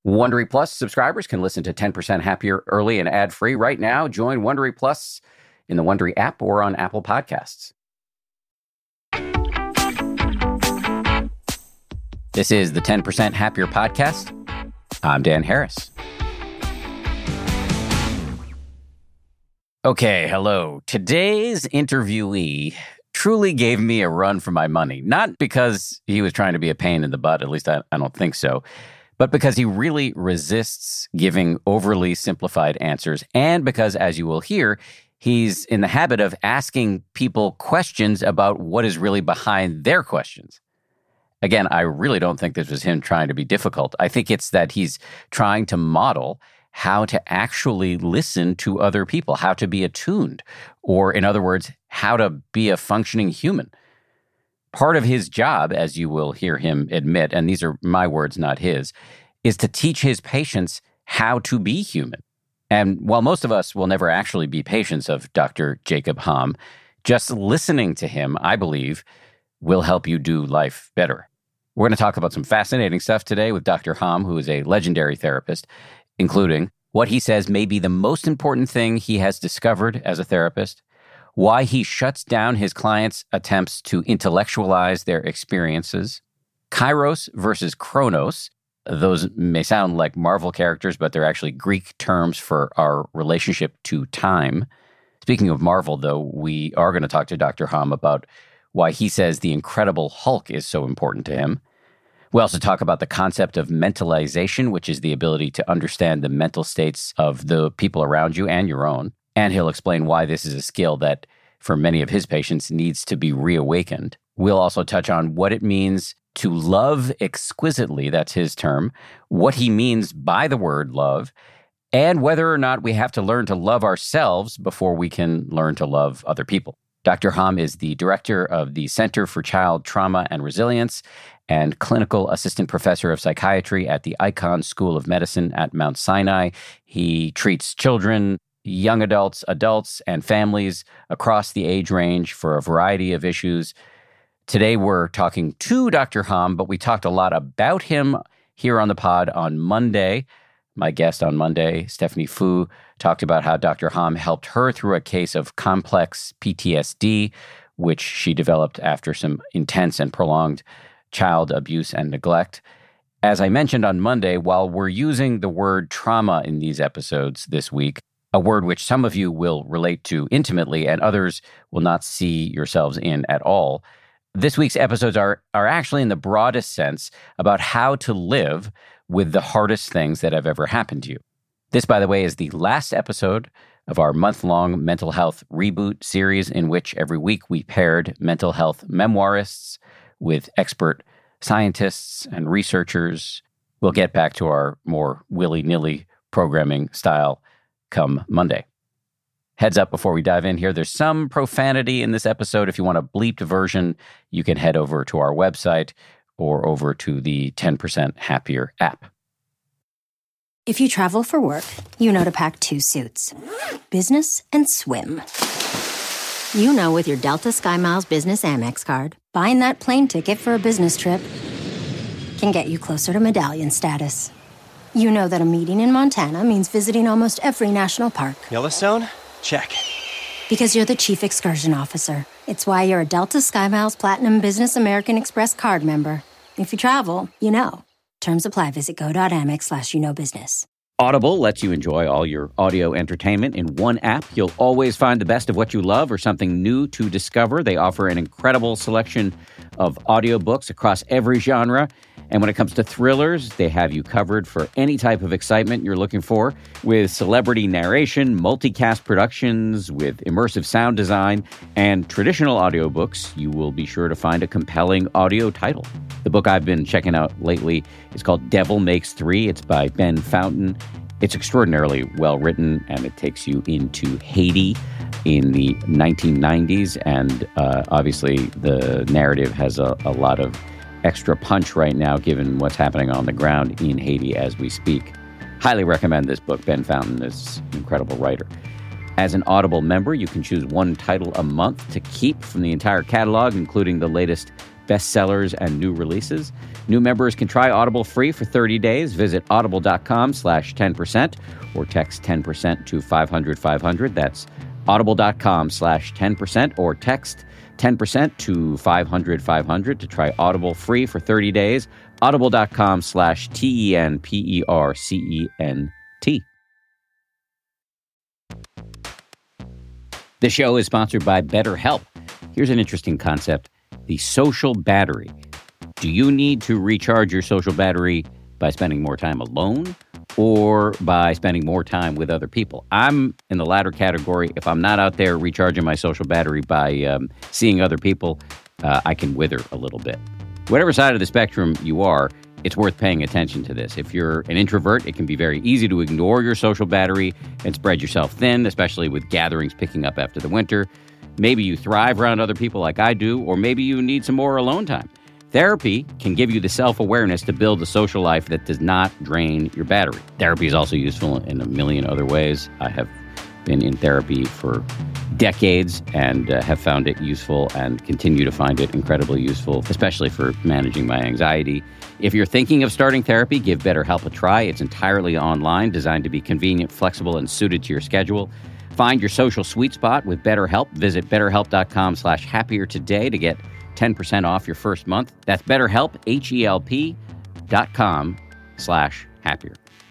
Wondery Plus subscribers can listen to 10% Happier early and ad-free right now. Join Wondery Plus in the Wondery app or on Apple Podcasts. This is the 10% Happier podcast. I'm Dan Harris. Okay, hello. Today's interviewee truly gave me a run for my money. Not because he was trying to be a pain in the butt, at least I don't think so, but because he really resists giving overly simplified answers, and because, as you will hear, he's in the habit of asking people questions about what is really behind their questions. Again, I really don't think this was him trying to be difficult. I think it's that he's trying to model how to actually listen to other people, how to be attuned, or in other words, how to be a functioning human. Part of his job, as you will hear him admit, and these are my words, not his, is to teach his patients how to be human. And while most of us will never actually be patients of Dr. Jacob Hamm, just listening to him, I believe, will help you do life better. We're going to talk about some fascinating stuff today with Dr. Hamm, who is a legendary therapist, including what he says may be the most important thing he has discovered as a therapist, why he shuts down his clients' attempts to intellectualize their experiences, Kairos versus Chronos. Those may sound like Marvel characters, but they're actually Greek terms for our relationship to time. Speaking of Marvel, though, we are going to talk to Dr. Hamm about why he says the Incredible Hulk is so important to him. We also talk about the concept of mentalization, which is the ability to understand the mental states of the people around you and your own. And he'll explain why this is a skill that, for many of his patients, needs to be reawakened. We'll also touch on what it means to love exquisitely, that's his term, what he means by the word love, and whether or not we have to learn to love ourselves before we can learn to love other people. Dr. Hamm is the director of the Center for Child Trauma and Resilience and clinical assistant professor of psychiatry at the Icahn School of Medicine at Mount Sinai. He treats children, young adults, and families across the age range for a variety of issues. Today, we're talking to Dr. Hamm, but we talked a lot about him here on the pod on Monday. My guest on Monday, Stephanie Fu, talked about how Dr. Hamm helped her through a case of complex PTSD, which she developed after some intense and prolonged child abuse and neglect. As I mentioned on Monday, while we're using the word trauma in these episodes this week, a word which some of you will relate to intimately and others will not see yourselves in at all, this week's episodes are actually in the broadest sense about how to live with the hardest things that have ever happened to you. This, by the way, is the last episode of our month-long mental health reboot series in which every week we paired mental health memoirists with expert scientists and researchers. We'll get back to our more willy-nilly programming style come Monday. Heads up before we dive in here, there's some profanity in this episode. If you want a bleeped version, you can head over to our website or over to the 10% Happier app. If you travel for work, you know to pack 2 suits. Business and swim. You know with your Delta SkyMiles Business Amex card, buying that plane ticket for a business trip can get you closer to medallion status. You know that a meeting in Montana means visiting almost every national park. Yellowstone? Check. Because you're the chief excursion officer. It's why you're a Delta SkyMiles Platinum Business American Express card member. If you travel, you know. Terms apply. Visit go.amex/you-know-business. Audible lets you enjoy all your audio entertainment in one app. You'll always find the best of what you love or something new to discover. They offer an incredible selection of audiobooks across every genre. And when it comes to thrillers, they have you covered for any type of excitement you're looking for, with celebrity narration, multicast productions, with immersive sound design, and traditional audiobooks. You will be sure to find a compelling audio title. The book I've been checking out lately is called Devil Makes Three. It's by Ben Fountain. It's extraordinarily well written, and it takes you into Haiti in the 1990s. And obviously, the narrative has a lot of extra punch right now, given what's happening on the ground in Haiti as we speak. Highly recommend this book. Ben Fountain is an incredible writer. As an Audible member, you can choose one title a month to keep from the entire catalog, including the latest bestsellers, and new releases. New members can try Audible free for 30 days. Visit audible.com/10% or text 10% to 500-500. That's audible.com/10% or text 10% to 500-500 to try Audible free for 30 days. Audible.com/TENPERCENT. The show is sponsored by BetterHelp. Here's an interesting concept: the social battery. Do you need to recharge your social battery by spending more time alone or by spending more time with other people? I'm in the latter category. If I'm not out there recharging my social battery by seeing other people, I can wither a little bit. Whatever side of the spectrum you are, it's worth paying attention to this. If you're an introvert, it can be very easy to ignore your social battery and spread yourself thin, especially with gatherings picking up after the winter. Maybe you thrive around other people like I do, or maybe you need some more alone time. Therapy can give you the self-awareness to build a social life that does not drain your battery. Therapy is also useful in a million other ways. I have been in therapy for decades and have found it useful and continue to find it incredibly useful, especially for managing my anxiety. If you're thinking of starting therapy, give BetterHelp a try. It's entirely online, designed to be convenient, flexible, and suited to your schedule. Find your social sweet spot with BetterHelp. Visit BetterHelp.com/happier today to get 10% off your first month. That's BetterHelp, HELP.com/happier.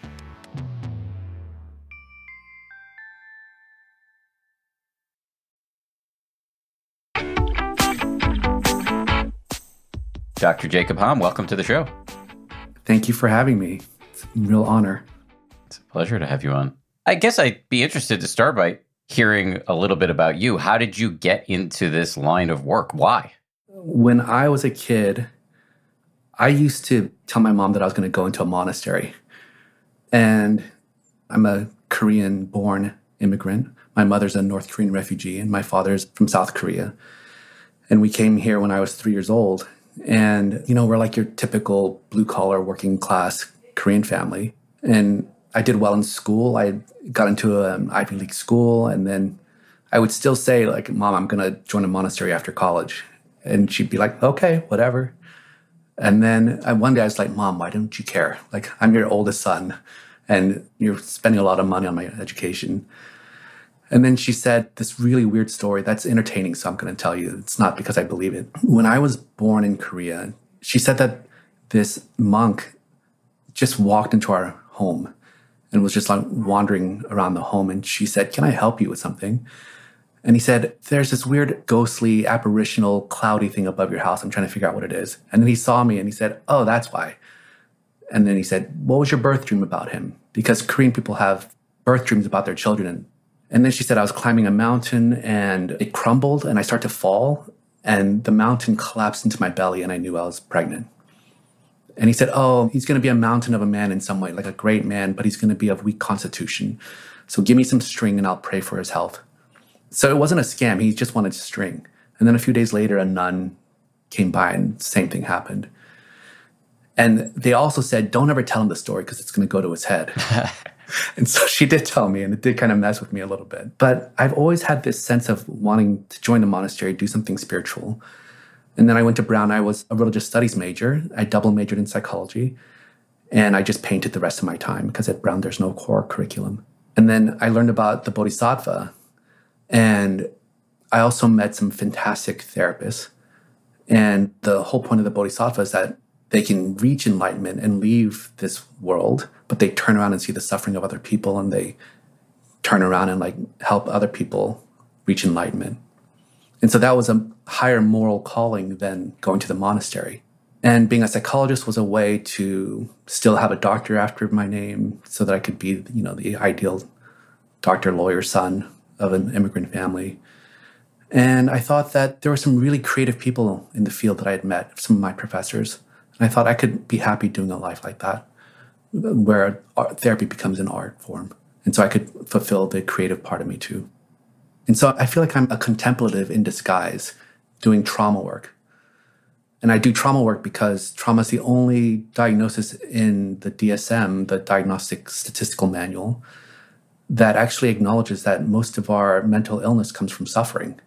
Dr. Jacob Hamm, welcome to the show. Thank you for having me. It's a real honor. It's a pleasure to have you on. I guess I'd be interested to start by hearing a little bit about you. How did you get into this line of work? Why? When I was a kid, I used to tell my mom that I was going to go into a monastery. And I'm a Korean-born immigrant. My mother's a North Korean refugee, and my father's from South Korea. And we came here when I was 3 years old. And, we're like your typical blue-collar, working-class Korean family. And I did well in school. I got into an Ivy League school. And then I would still say, Mom, I'm going to join a monastery after college. And she'd be like, okay, whatever. And then one day I was like, Mom, why don't you care? I'm your oldest son, and you're spending a lot of money on my education. And then she said this really weird story that's entertaining, so I'm going to tell you. It's not because I believe it. When I was born in Korea, she said that this monk just walked into our home and was just wandering around the home. And she said, can I help you with something? And he said, there's this weird, ghostly, apparitional, cloudy thing above your house. I'm trying to figure out what it is. And then he saw me and he said, oh, that's why. And then he said, what was your birth dream about him? Because Korean people have birth dreams about their children. And then she said, I was climbing a mountain and it crumbled and I started to fall and the mountain collapsed into my belly and I knew I was pregnant. And he said, oh, he's going to be a mountain of a man in some way, like a great man, but he's going to be of weak constitution. So give me some string and I'll pray for his health. So it wasn't a scam. He just wanted string. And then a few days later, a nun came by and the same thing happened. And they also said, don't ever tell him the story because it's going to go to his head. And so she did tell me, and it did kind of mess with me a little bit. But I've always had this sense of wanting to join the monastery, do something spiritual. And then I went to Brown. I was a religious studies major. I double majored in psychology. And I just painted the rest of my time because at Brown, there's no core curriculum. And then I learned about the Bodhisattva. And I also met some fantastic therapists. And the whole point of the Bodhisattva is that they can reach enlightenment and leave this world, but they turn around and see the suffering of other people and they turn around and help other people reach enlightenment. And so that was a higher moral calling than going to the monastery. And being a psychologist was a way to still have a doctor after my name so that I could be, the ideal doctor, lawyer, son of an immigrant family. And I thought that there were some really creative people in the field that I had met, some of my professors. And I thought I could be happy doing a life like that, where therapy becomes an art form. And so I could fulfill the creative part of me too. And so I feel like I'm a contemplative in disguise doing trauma work. And I do trauma work because trauma is the only diagnosis in the DSM, the Diagnostic Statistical Manual, that actually acknowledges that most of our mental illness comes from suffering.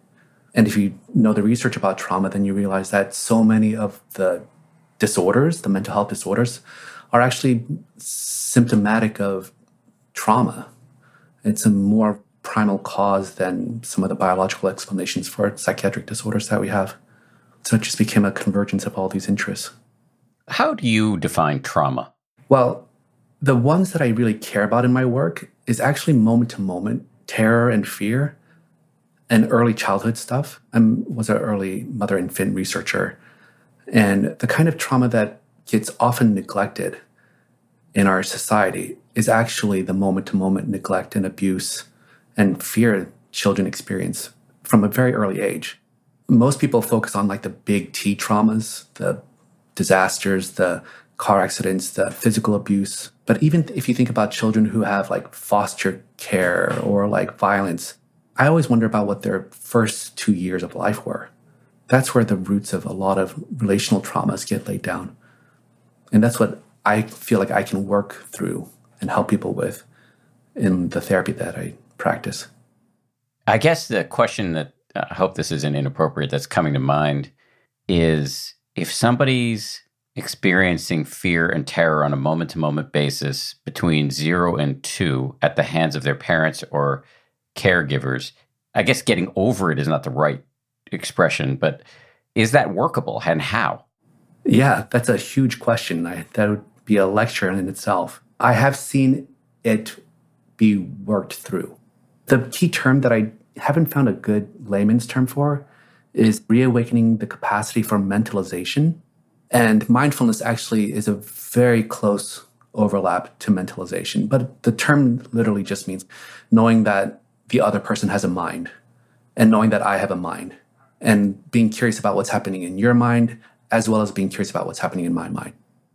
And if you know the research about trauma, then you realize that so many of the disorders, the mental health disorders, are actually symptomatic of trauma. It's a more primal cause than some of the biological explanations for psychiatric disorders that we have. So it just became a convergence of all these interests. How do you define trauma? Well, the ones that I really care about in my work is actually moment-to-moment terror and fear and early childhood stuff. I was an early mother-infant researcher. And the kind of trauma that gets often neglected in our society is actually the moment-to-moment neglect and abuse and fear children experience from a very early age. Most people focus on like the big T traumas, the disasters, the car accidents, the physical abuse. But even if you think about children who have like foster care or like violence, I always wonder about what their first 2 years of life were. That's where the roots of a lot of relational traumas get laid down. And that's what I feel like I can work through and help people with in the therapy that I practice. I guess the question that I hope this isn't inappropriate that's coming to mind is if somebody's experiencing fear and terror on a moment-to-moment basis between 0 and 2 at the hands of their parents or caregivers, I guess getting over it is not the right expression, but is that workable and how? Yeah, that's a huge question. That would be a lecture in itself. I have seen it be worked through. The key term that I haven't found a good layman's term for is reawakening the capacity for mentalization. And mindfulness actually is a very close overlap to mentalization. But the term literally just means knowing that the other person has a mind and knowing that I have a mind and being curious about what's happening in your mind as well as being curious about what's happening in my mind.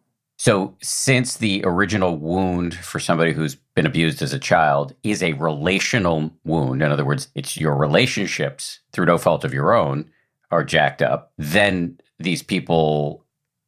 So since the original wound for somebody who's been abused as a child is a relational wound, in other words, it's your relationships through no fault of your own are jacked up, then these people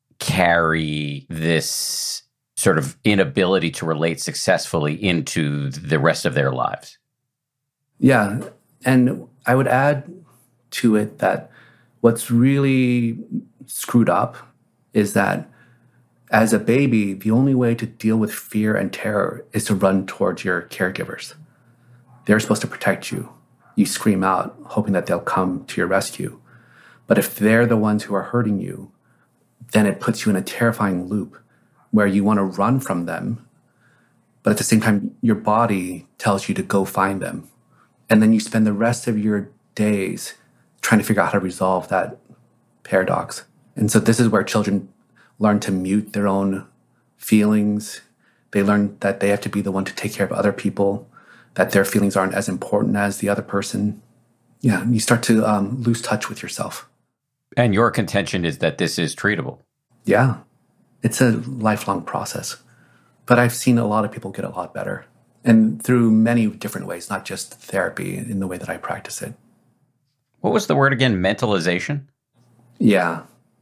carry this sort of inability to relate successfully into the rest of their lives. Yeah. And I would add to it that what's really screwed up is that as a baby, the only way to deal with fear and terror is to run towards your caregivers. They're supposed to protect you. You scream out, hoping that they'll come to your rescue. But if they're the ones who are hurting you, then it puts you in a terrifying loop where you want to run from them, but at the same time, your body tells you to go find them. And then you spend the rest of your days trying to figure out how to resolve that paradox. And so this is where children learn to mute their own feelings. They learn that they have to be the one to take care of other people, that their feelings aren't as important as the other person. Yeah, you start to lose touch with yourself. And your contention is that this is treatable. Yeah, it's a lifelong process. But I've seen a lot of people get a lot better. And through many different ways, not just therapy in the way that I practice it. What was the word again? Mentalization? Yeah.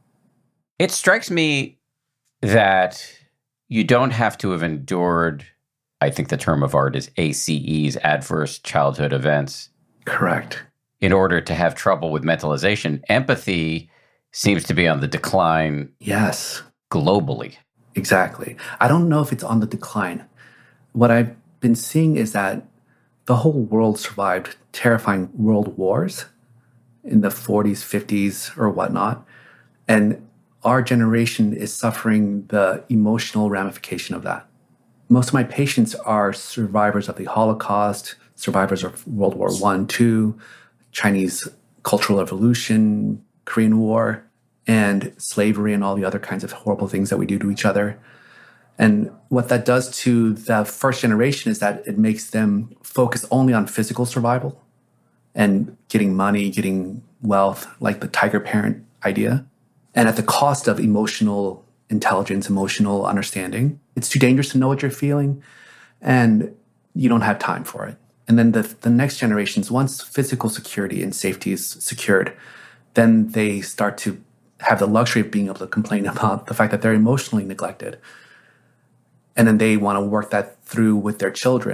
It strikes me that you don't have to have endured, I think the term of art is ACEs, adverse childhood events. Correct. In order to have trouble with mentalization. Empathy seems to be on the decline. Yes. Globally. Exactly. I don't know if it's on the decline. What I've been seeing is that the whole world survived terrifying world wars in the 40s, 50s, or whatnot. And our generation is suffering the emotional ramification of that. Most of my patients are survivors of the Holocaust, survivors of World War I, II, Chinese Cultural Revolution, Korean War, and slavery and all the other kinds of horrible things that we do to each other. And what that does to the first generation is that it makes them focus only on physical survival and getting money, getting wealth, like the tiger parent idea. And at the cost of emotional intelligence, emotional understanding. It's too dangerous to know what you're feeling, and you don't have time for it. And then the next generations, once physical security and safety is secured, then they start to have the luxury of being able to complain about the fact that they're emotionally neglected. And then they want to work that through with their children.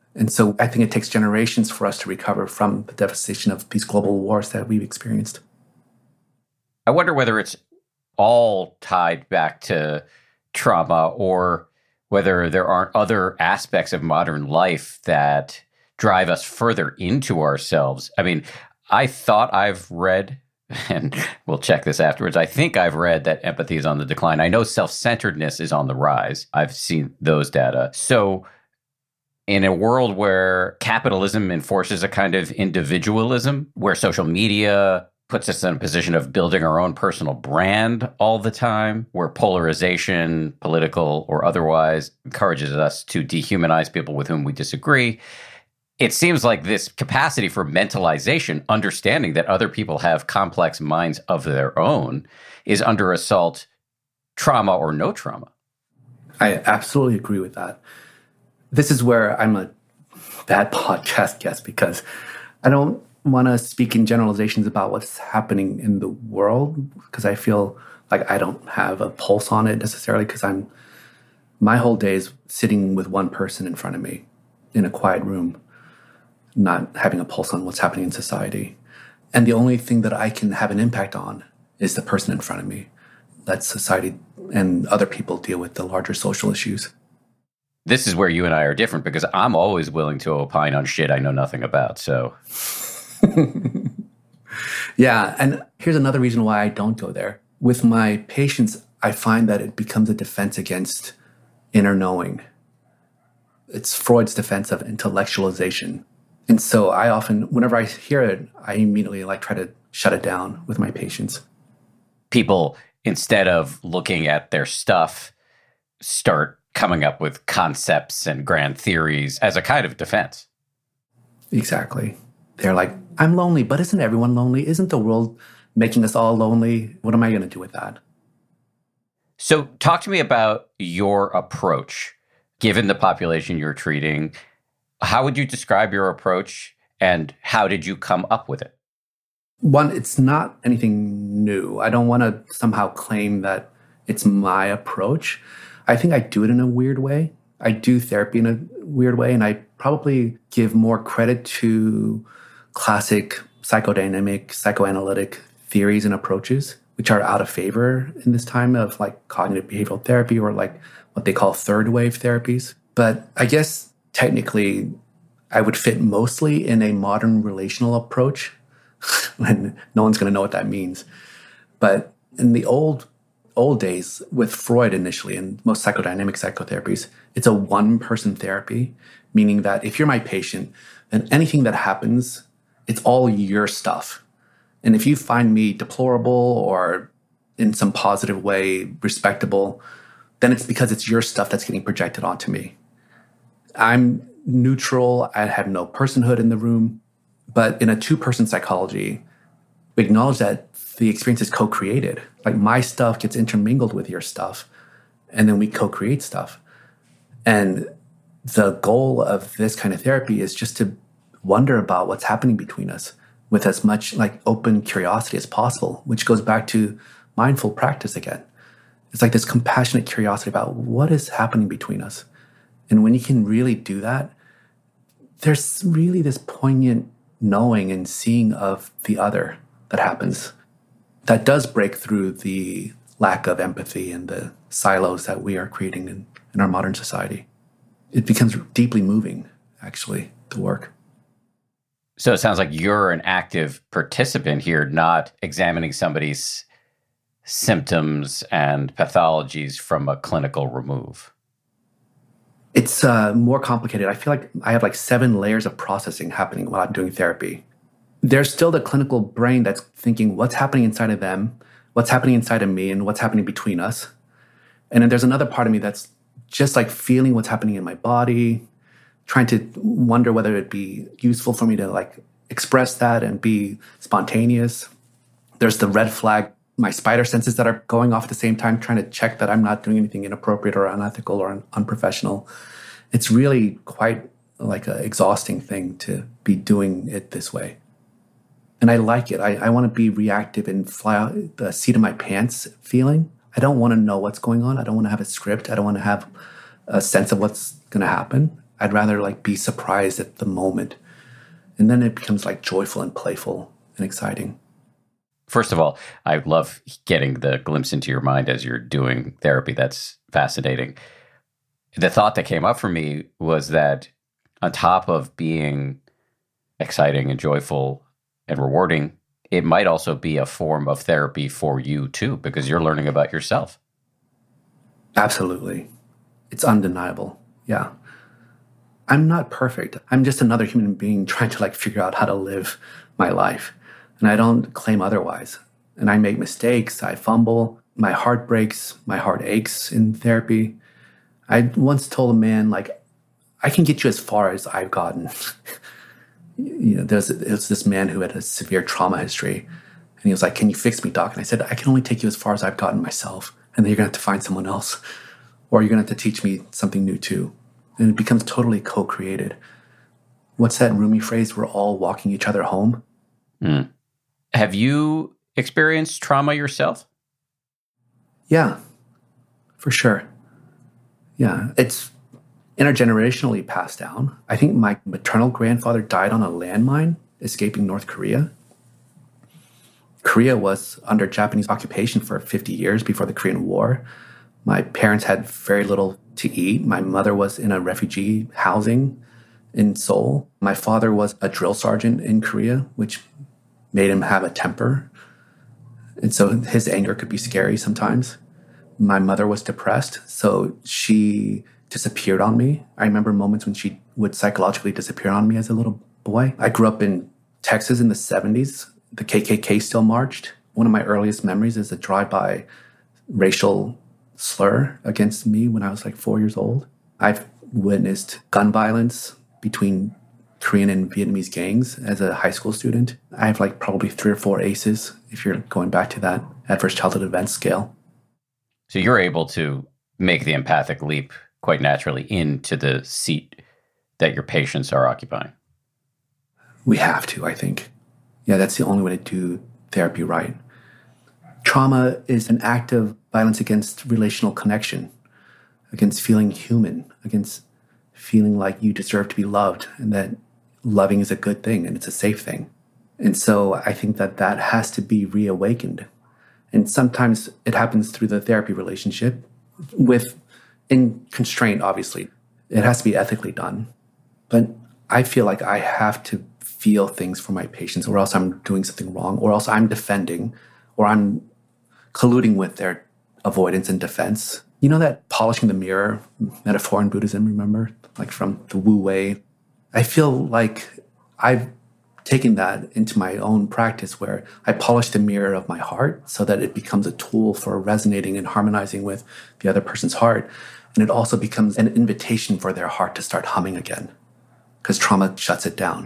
And so I think it takes generations for us to recover from the devastation of these global wars that we've experienced. I wonder whether it's all tied back to trauma or whether there aren't other aspects of modern life that drive us further into ourselves. I mean, I thought I've read, and we'll check this afterwards, I think I've read that empathy is on the decline. I know self-centeredness is on the rise. I've seen those data. So in a world where capitalism enforces a kind of individualism, where social media puts us in a position of building our own personal brand all the time, where polarization, political or otherwise, encourages us to dehumanize people with whom we disagree, it seems like this capacity for mentalization, understanding that other people have complex minds of their own, is under assault, trauma or no trauma. I absolutely agree with that. This is where I'm a bad podcast guest because I don't want to speak in generalizations about what's happening in the world because I feel like I don't have a pulse on it necessarily because my whole day is sitting with one person in front of me in a quiet room, not having a pulse on what's happening in society. And the only thing that I can have an impact on is the person in front of me. Let society and other people deal with the larger social issues. This is where you and I are different because I'm always willing to opine on shit I know nothing about. So, yeah. And here's another reason why I don't go there. With my patients, I find that it becomes a defense against inner knowing. It's Freud's defense of intellectualization. And so I often, whenever I hear it, I immediately try to shut it down with my patients. People, instead of looking at their stuff, start coming up with concepts and grand theories as a kind of defense. Exactly. They're like, I'm lonely, but isn't everyone lonely? Isn't the world making us all lonely? What am I going to do with that? So talk to me about your approach, given the population you're treating. How would you describe your approach and how did you come up with it? One, it's not anything new. I don't want to somehow claim that it's my approach. I think I do it in a weird way. I do therapy in a weird way, and I probably give more credit to classic psychodynamic, psychoanalytic theories and approaches, which are out of favor in this time of cognitive behavioral therapy or what they call third wave therapies. But I guess technically I would fit mostly in a modern relational approach, and no one's going to know what that means. But in the old days with Freud initially and most psychodynamic psychotherapies, it's a one-person therapy, meaning that if you're my patient, then anything that happens, it's all your stuff. And if you find me deplorable or in some positive way respectable, then it's because it's your stuff that's getting projected onto me. I'm neutral. I have no personhood in the room. But in a two-person psychology, we acknowledge that the experience is co-created. My stuff gets intermingled with your stuff, and then we co-create stuff. And the goal of this kind of therapy is just to wonder about what's happening between us with as much open curiosity as possible, which goes back to mindful practice again. It's this compassionate curiosity about what is happening between us. And when you can really do that, there's really this poignant knowing and seeing of the other that happens. That does break through the lack of empathy and the silos that we are creating in our modern society. It becomes deeply moving, actually, the work. So it sounds like you're an active participant here, not examining somebody's symptoms and pathologies from a clinical remove. It's more complicated. I feel like I have 7 layers of processing happening while I'm doing therapy. There's still the clinical brain that's thinking what's happening inside of them, what's happening inside of me, and what's happening between us. And then there's another part of me that's just feeling what's happening in my body, trying to wonder whether it'd be useful for me to express that and be spontaneous. There's the red flag, my spider senses that are going off at the same time, trying to check that I'm not doing anything inappropriate or unethical or unprofessional. It's really quite an exhausting thing to be doing it this way. And I like it. I want to be reactive and fly out the seat of my pants feeling. I don't want to know what's going on. I don't want to have a script. I don't want to have a sense of what's going to happen. I'd rather like be surprised at the moment. And then it becomes like joyful and playful and exciting. First of all, I love getting the glimpse into your mind as you're doing therapy. That's fascinating. The thought that came up for me was that on top of being exciting and joyful and rewarding, it might also be a form of therapy for you too, because you're learning about yourself. Absolutely. It's undeniable. Yeah. I'm not perfect. I'm just another human being trying to like figure out how to live my life. And I don't claim otherwise. And I make mistakes. I fumble. My heart breaks. My heart aches in therapy. I once told a man, like, I can get you as far as I've gotten. There was this man who had a severe trauma history. And he was like, can you fix me, doc? And I said, I can only take you as far as I've gotten myself. And then you're going to have to find someone else. Or you're going to have to teach me something new too. And it becomes totally co-created. What's that Rumi phrase? We're all walking each other home. Mm. Have you experienced trauma yourself? Yeah, for sure. Yeah, it's intergenerationally passed down. I think my maternal grandfather died on a landmine escaping North Korea. Korea was under Japanese occupation for 50 years before the Korean War. My parents had very little to eat. My mother was in a refugee housing in Seoul. My father was a drill sergeant in Korea, which made him have a temper. And so his anger could be scary sometimes. My mother was depressed, so she disappeared on me. I remember moments when she would psychologically disappear on me as a little boy. I grew up in Texas in the 70s. The KKK still marched. One of my earliest memories is a drive-by racial slur against me when I was like 4 years old. I've witnessed gun violence between Korean and Vietnamese gangs as a high school student. I have like probably 3 or 4 ACEs if you're going back to that adverse childhood event scale. So you're able to make the empathic leap quite naturally into the seat that your patients are occupying. We have to, I think. Yeah, that's the only way to do therapy right. Trauma is an act of violence against relational connection, against feeling human, against feeling like you deserve to be loved and that loving is a good thing and it's a safe thing. And so I think that that has to be reawakened. And sometimes it happens through the therapy relationship in constraint, obviously. It has to be ethically done. But I feel like I have to feel things for my patients or else I'm doing something wrong or else I'm defending or I'm colluding with their avoidance and defense. You know that polishing the mirror metaphor in Buddhism, remember? Like from the Wu Wei. I feel like I've taken that into my own practice where I polish the mirror of my heart so that it becomes a tool for resonating and harmonizing with the other person's heart. And it also becomes an invitation for their heart to start humming again because trauma shuts it down.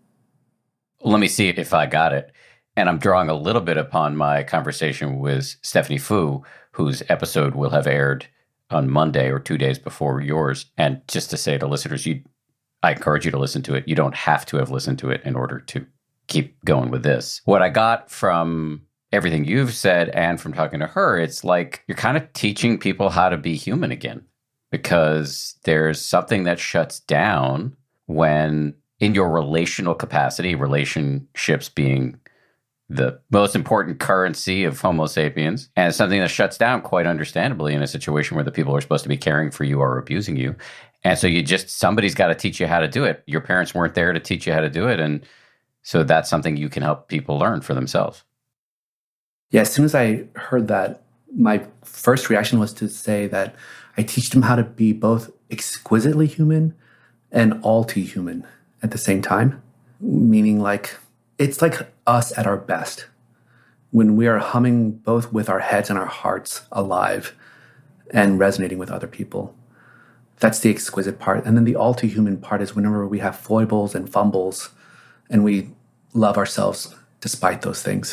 Let me see if I got it. And I'm drawing a little bit upon my conversation with Stephanie Fu, whose episode will have aired on Monday or 2 days before yours. And just to say to listeners, I encourage you to listen to it. You don't have to have listened to it in order to keep going with this. What I got from everything you've said and from talking to her, it's like you're kind of teaching people how to be human again, because there's something that shuts down when in your relational capacity, relationships being the most important currency of Homo sapiens, and it's something that shuts down quite understandably in a situation where the people who are supposed to be caring for you are abusing you. And so somebody's got to teach you how to do it. Your parents weren't there to teach you how to do it. And so that's something you can help people learn for themselves. Yeah, as soon as I heard that, my first reaction was to say that I teach them how to be both exquisitely human and all too human at the same time. Meaning like, it's like us at our best when we are humming both with our heads and our hearts alive and resonating with other people. That's the exquisite part. And then the all too human part is whenever we have foibles and fumbles and we love ourselves despite those things.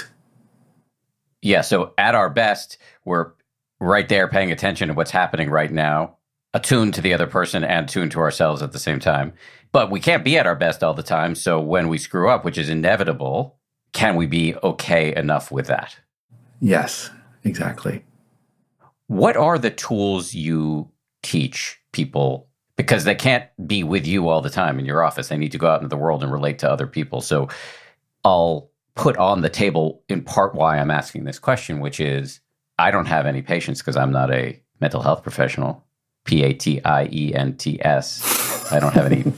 Yeah. So at our best, we're right there paying attention to what's happening right now, attuned to the other person and attuned to ourselves at the same time. But we can't be at our best all the time. So when we screw up, which is inevitable, can we be okay enough with that? Yes, exactly. What are the tools you teach people because they can't be with you all the time in your office. They need to go out into the world and relate to other people. So I'll put on the table in part why I'm asking this question, which is I don't have any patients because I'm not a mental health professional, PATIENTS. I don't have any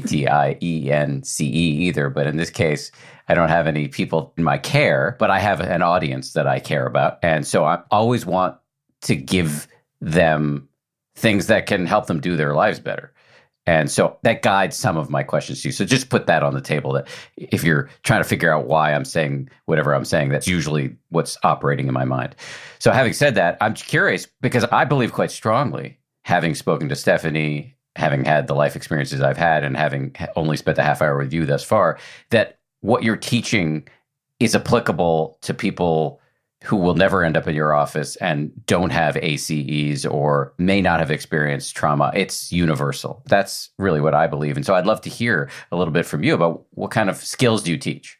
PATIENCE either. But in this case, I don't have any people in my care, but I have an audience that I care about. And so I always want to give them things that can help them do their lives better. And so that guides some of my questions to you. So just put that on the table, that if you're trying to figure out why I'm saying whatever I'm saying, that's usually what's operating in my mind. So having said that, I'm curious because I believe quite strongly, having spoken to Stephanie, having had the life experiences I've had, and having only spent a half hour with you thus far, that what you're teaching is applicable to people who will never end up in your office and don't have ACEs or may not have experienced trauma. It's universal. That's really what I believe. And so I'd love to hear a little bit from you about what kind of skills do you teach?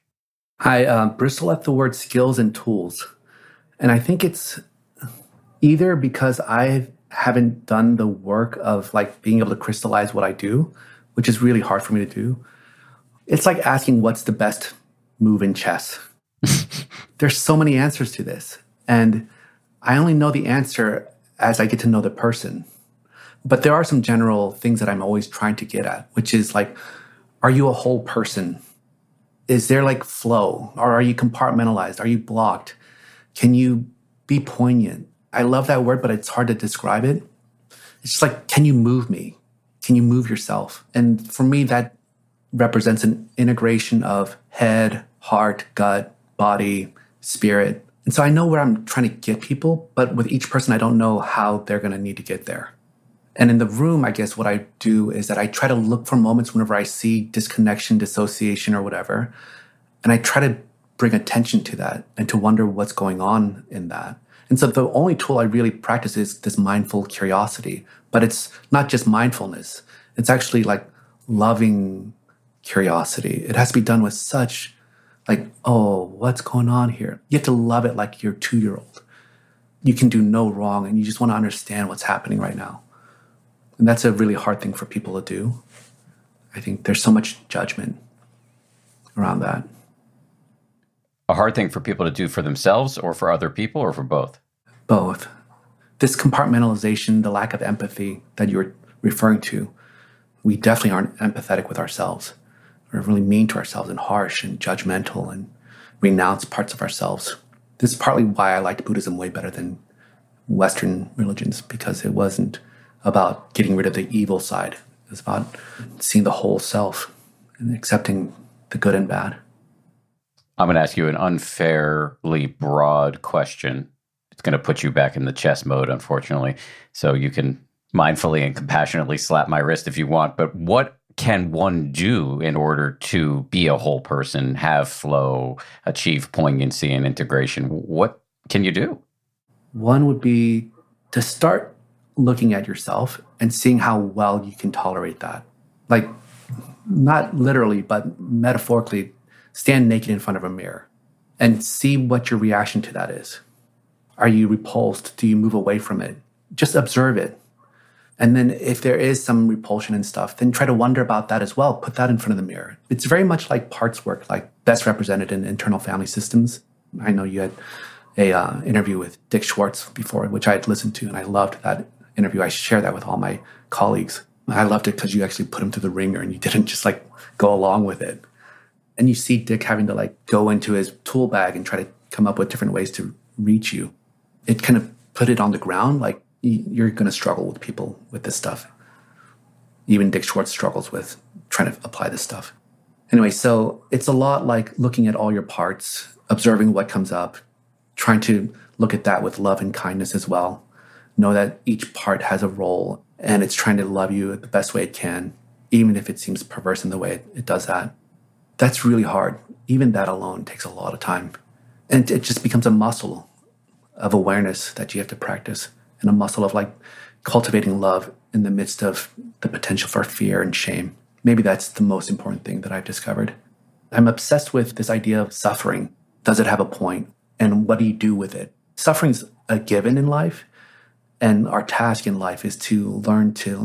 I bristle at the word skills and tools. And I think it's either because I haven't done the work of like being able to crystallize what I do, which is really hard for me to do. It's like asking what's the best move in chess. There's so many answers to this. And I only know the answer as I get to know the person. But there are some general things that I'm always trying to get at, which is like, are you a whole person? Is there like flow? Or are you compartmentalized? Are you blocked? Can you be poignant? I love that word, but it's hard to describe it. It's just like, can you move me? Can you move yourself? And for me, that represents an integration of head, heart, gut, body, spirit. And so I know where I'm trying to get people, but with each person, I don't know how they're going to need to get there. And in the room, I guess what I do is that I try to look for moments whenever I see disconnection, dissociation, or whatever. And I try to bring attention to that and to wonder what's going on in that. And so the only tool I really practice is this mindful curiosity, but it's not just mindfulness. It's actually like loving curiosity. It has to be done with such like, oh, what's going on here? You have to love it like your 2-year-old. You can do no wrong and you just want to understand what's happening right now. And that's a really hard thing for people to do. I think there's so much judgment around that. A hard thing for people to do for themselves or for other people or for both? Both. This compartmentalization, the lack of empathy that you're referring to, we definitely aren't empathetic with ourselves. We're really mean to ourselves and harsh and judgmental and renounce parts of ourselves. This is partly why I liked Buddhism way better than Western religions, because it wasn't about getting rid of the evil side. It was about seeing the whole self and accepting the good and bad. I'm going to ask you an unfairly broad question. It's going to put you back in the chess mode, unfortunately. So you can mindfully and compassionately slap my wrist if you want. But what can one do in order to be a whole person, have flow, achieve poignancy and integration? What can you do? One would be to start looking at yourself and seeing how well you can tolerate that. Like, not literally, but metaphorically, stand naked in front of a mirror and see what your reaction to that is. Are you repulsed? Do you move away from it? Just observe it. And then if there is some repulsion and stuff, then try to wonder about that as well. Put that in front of the mirror. It's very much like parts work, like best represented in internal family systems. I know you had a interview with Dick Schwartz before, which I had listened to, and I loved that interview. I share that with all my colleagues. I loved it because you actually put him through the ringer and you didn't just like go along with it. And you see Dick having to like go into his tool bag and try to come up with different ways to reach you. It kind of put it on the ground, like, you're going to struggle with people with this stuff. Even Dick Schwartz struggles with trying to apply this stuff. Anyway, so it's a lot like looking at all your parts, observing what comes up, trying to look at that with love and kindness as well. Know that each part has a role and it's trying to love you the best way it can, even if it seems perverse in the way it does that. That's really hard. Even that alone takes a lot of time. And it just becomes a muscle of awareness that you have to practice. And a muscle of like cultivating love in the midst of the potential for fear and shame. Maybe that's the most important thing that I've discovered. I'm obsessed with this idea of suffering. Does it have a point? And what do you do with it? Suffering's a given in life. And our task in life is to learn to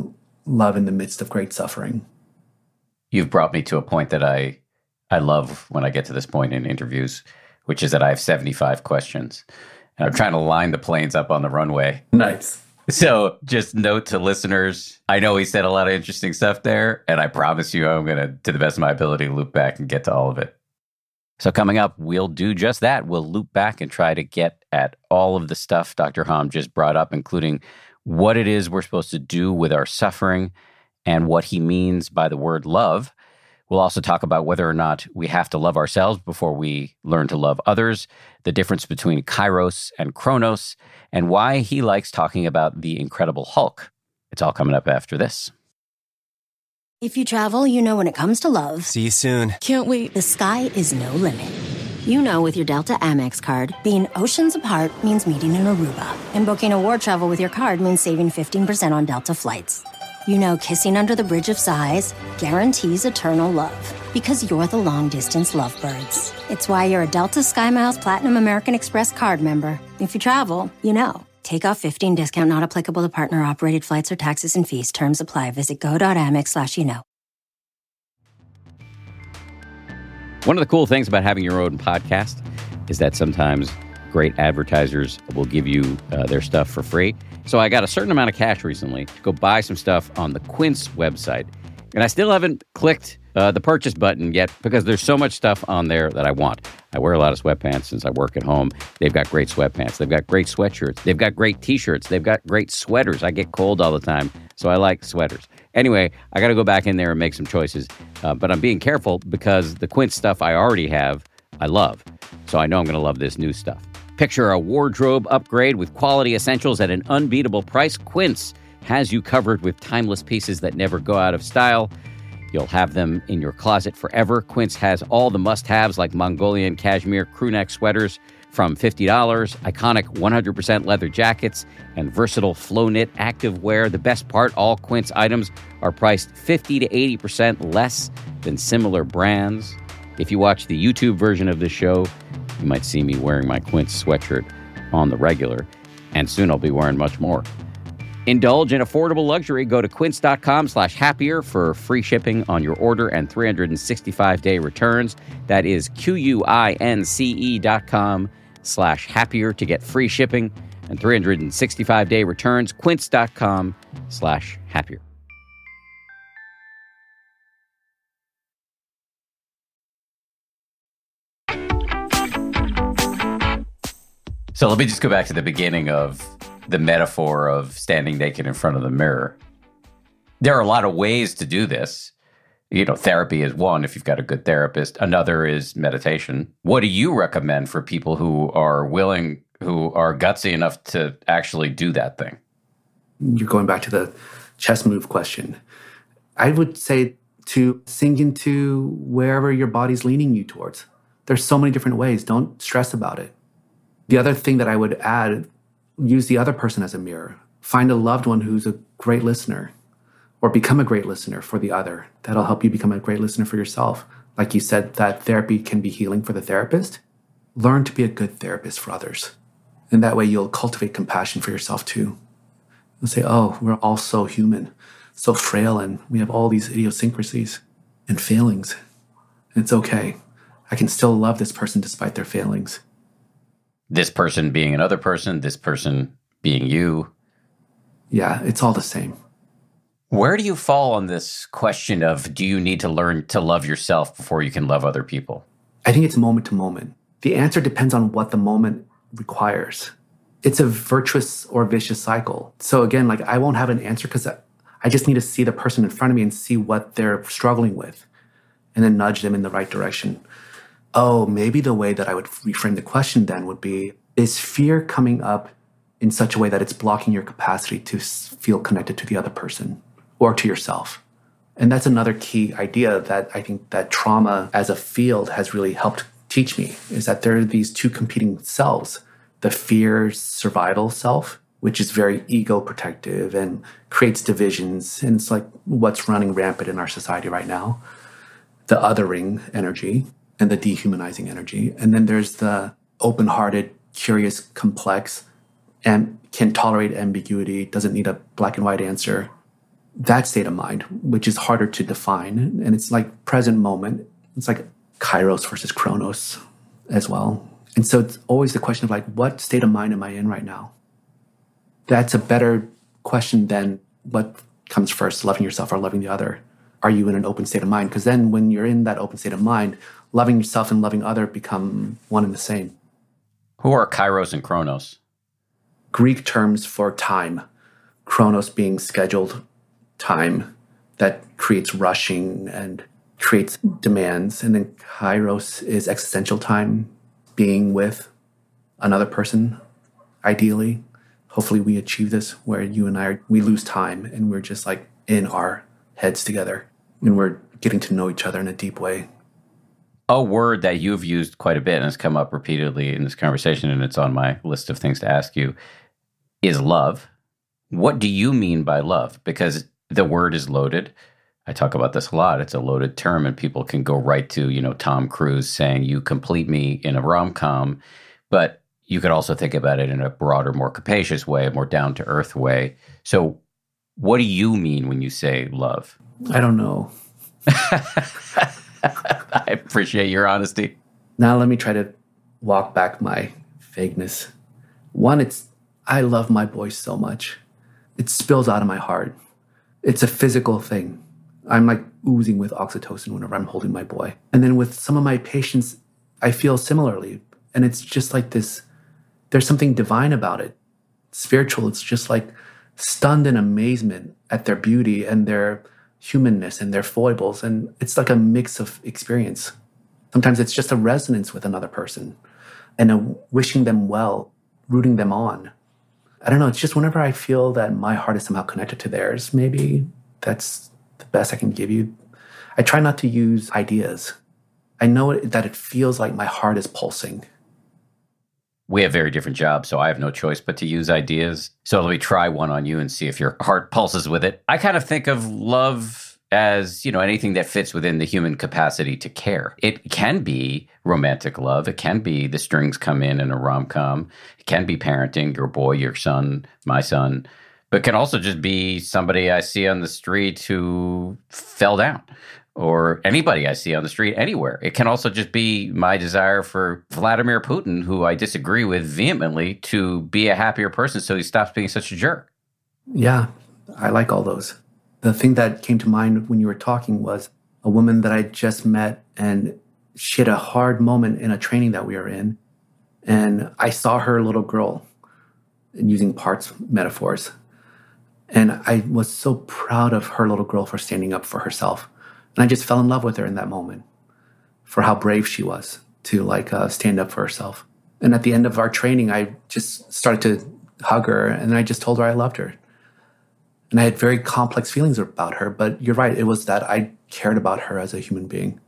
love in the midst of great suffering. You've brought me to a point that I love when I get to this point in interviews, which is that I have 75 questions. And I'm trying to line the planes up on the runway. Nice. So just note to listeners, I know he said a lot of interesting stuff there, and I promise you I'm going to the best of my ability, loop back and get to all of it. So coming up, we'll do just that. We'll loop back and try to get at all of the stuff Dr. Hom just brought up, including what it is we're supposed to do with our suffering and what he means by the word love. We'll also talk about whether or not we have to love ourselves before we learn to love others, the difference between Kairos and Chronos, and why he likes talking about the Incredible Hulk. It's all coming up after this. If you travel, you know when it comes to love, See you soon. Can't wait. the sky is no limit. You know with your Delta Amex card, being oceans apart means meeting in Aruba. And booking a war travel with your card means saving 15% on Delta flights. You know kissing under the Bridge of Sighs guarantees eternal love. Because you're the long-distance lovebirds. It's why you're a Delta SkyMiles Platinum American Express card member. If you travel, you know. Take off 15 discount not applicable to partner-operated flights or taxes and fees. Terms apply. Visit go.amex/you-know. One of the cool things about having your own podcast is that sometimes great advertisers will give you their stuff for free. So I got a certain amount of cash recently to go buy some stuff on the Quince website. And I still haven't clicked the purchase button yet because there's so much stuff on there that I want. I wear a lot of sweatpants since I work at home. They've got great sweatpants. They've got great sweatshirts. They've got great T-shirts. They've got great sweaters. I get cold all the time, so I like sweaters. Anyway, I got to go back in there and make some choices. But I'm being careful because the Quince stuff I already have, I love. So I know I'm going to love this new stuff. Picture a wardrobe upgrade with quality essentials at an unbeatable price. Quince has you covered with timeless pieces that never go out of style. You'll have them in your closet forever. Quince has all the must-haves like Mongolian cashmere crewneck sweaters from $50, iconic 100% leather jackets, and versatile flow knit active wear. The best part, all Quince items are priced 50 to 80% less than similar brands. If you watch the YouTube version of this show, you might see me wearing my Quince sweatshirt on the regular, and soon I'll be wearing much more. Indulge in affordable luxury. Go to quince.com/happier for free shipping on your order and 365-day returns. That is QUINCE.com/happier to get free shipping and 365-day returns. Quince.com/happier. So let me just go back to the beginning of the metaphor of standing naked in front of the mirror. There are a lot of ways to do this. You know, therapy is one if you've got a good therapist. Another is meditation. What do you recommend for people who are willing, who are gutsy enough to actually do that thing? You're going back to the chess move question. I would say to sink into wherever your body's leaning you towards. There's so many different ways. Don't stress about it. The other thing that I would add, use the other person as a mirror. Find a loved one who's a great listener, or become a great listener for the other. That'll help you become a great listener for yourself. Like you said, that therapy can be healing for the therapist. Learn to be a good therapist for others. And that way you'll cultivate compassion for yourself too. You'll say, oh, we're all so human, so frail, and we have all these idiosyncrasies and failings. And it's okay. I can still love this person despite their failings. This person being another person, this person being you. Yeah, it's all the same. Where do you fall on this question of, do you need to learn to love yourself before you can love other people? I think it's moment to moment. The answer depends on what the moment requires. It's a virtuous or vicious cycle. So again, like I won't have an answer because I just need to see the person in front of me and see what they're struggling with and then nudge them in the right direction. Oh, maybe the way that I would reframe the question then would be, is fear coming up in such a way that it's blocking your capacity to feel connected to the other person or to yourself? And that's another key idea that I think that trauma as a field has really helped teach me, is that there are these two competing selves. The fear survival self, which is very ego protective and creates divisions. And it's like what's running rampant in our society right now. The othering energy and the dehumanizing energy. And then there's the open-hearted, curious, complex, and can tolerate ambiguity, doesn't need a black and white answer, that state of mind, which is harder to define. And it's like present moment. It's like Kairos versus Chronos as well. And so it's always the question of like, what state of mind am I in right now? That's a better question than what comes first, loving yourself or loving the other. Are you in an open state of mind? Because then when you're in that open state of mind, loving yourself and loving other become one and the same. Who are Kairos and Chronos? Greek terms for time. Chronos being scheduled time that creates rushing and creates demands. And then Kairos is existential time, being with another person, ideally. Hopefully we achieve this where you and we lose time and we're just like in our heads together and we're getting to know each other in a deep way. A word that you've used quite a bit and has come up repeatedly in this conversation, and it's on my list of things to ask you, is love. What do you mean by love? Because the word is loaded. I talk about this a lot. It's a loaded term, and people can go right to, Tom Cruise saying, "You complete me" in a rom-com. But you could also think about it in a broader, more capacious way, a more down-to-earth way. So what do you mean when you say love? I don't know. I appreciate your honesty. Now let me try to walk back my vagueness. One, I love my boy so much. It spills out of my heart. It's a physical thing. I'm like oozing with oxytocin whenever I'm holding my boy. And then with some of my patients, I feel similarly. And it's just like this, there's something divine about it. Spiritual. It's just like stunned in amazement at their beauty and their humanness and their foibles. And it's like a mix of experience. Sometimes it's just a resonance with another person and a wishing them well, rooting them on. I don't know. It's just whenever I feel that my heart is somehow connected to theirs, maybe that's the best I can give you. I try not to use ideas. I know that it feels like my heart is pulsing. We have very different jobs, so I have no choice but to use ideas. So let me try one on you and see if your heart pulses with it. I kind of think of love as, anything that fits within the human capacity to care. It can be romantic love. It can be the strings come in a rom-com. It can be parenting, your boy, your son, my son. But it can also just be somebody I see on the street who fell down, or anybody I see on the street anywhere. It can also just be my desire for Vladimir Putin, who I disagree with vehemently, to be a happier person so he stops being such a jerk. Yeah, I like all those. The thing that came to mind when you were talking was a woman that I just met, and she had a hard moment in a training that we were in. And I saw her little girl, using parts metaphors. And I was so proud of her little girl for standing up for herself. And I just fell in love with her in that moment for how brave she was to stand up for herself. And at the end of our training, I just started to hug her, and I just told her I loved her. And I had very complex feelings about her, but you're right. It was that I cared about her as a human being.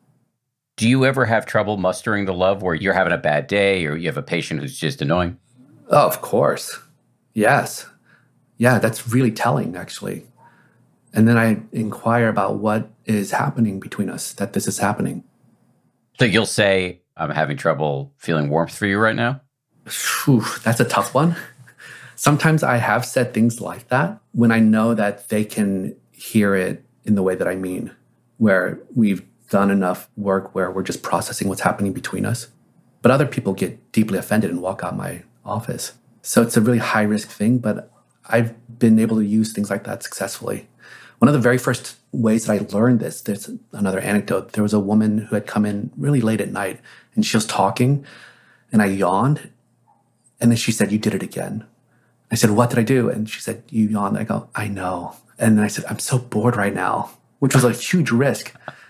Do you ever have trouble mustering the love where you're having a bad day or you have a patient who's just annoying? Oh, of course. Yes. Yeah, that's really telling, actually. And then I inquire about what is happening between us, that this is happening. So you'll say, "I'm having trouble feeling warmth for you right now"? Whew, that's a tough one. Sometimes I have said things like that when I know that they can hear it in the way that I mean, where we've done enough work where we're just processing what's happening between us. But other people get deeply offended and walk out my office. So it's a really high-risk thing, but I've been able to use things like that successfully. One of the very first ways that I learned this, there's another anecdote. There was a woman who had come in really late at night, and she was talking, and I yawned, and then she said, "You did it again." I said, "What did I do?" And she said, "You yawned." I go, "I know." And then I said, "I'm so bored right now," which was a huge risk.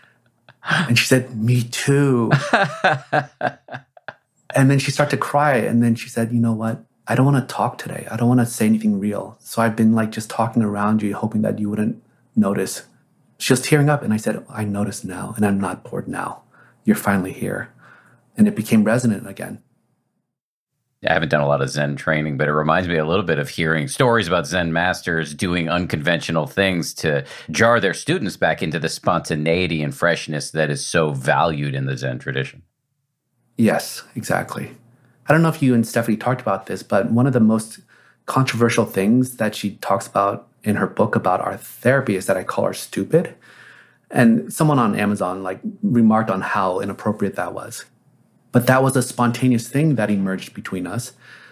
And she said, "Me too." And then she started to cry, and then she said, "You know what? I don't want to talk today. I don't want to say anything real. So I've been just talking around you, hoping that you wouldn't notice." She was tearing up, and I said, "I notice now, and I'm not bored now. You're finally here." And it became resonant again. I haven't done a lot of Zen training, but it reminds me a little bit of hearing stories about Zen masters doing unconventional things to jar their students back into the spontaneity and freshness that is so valued in the Zen tradition. Yes, exactly. I don't know if you and Stephanie talked about this, but one of the most controversial things that she talks about in her book about our therapy is that I call her stupid. And someone on Amazon like remarked on how inappropriate that was. But that was a spontaneous thing that emerged between us.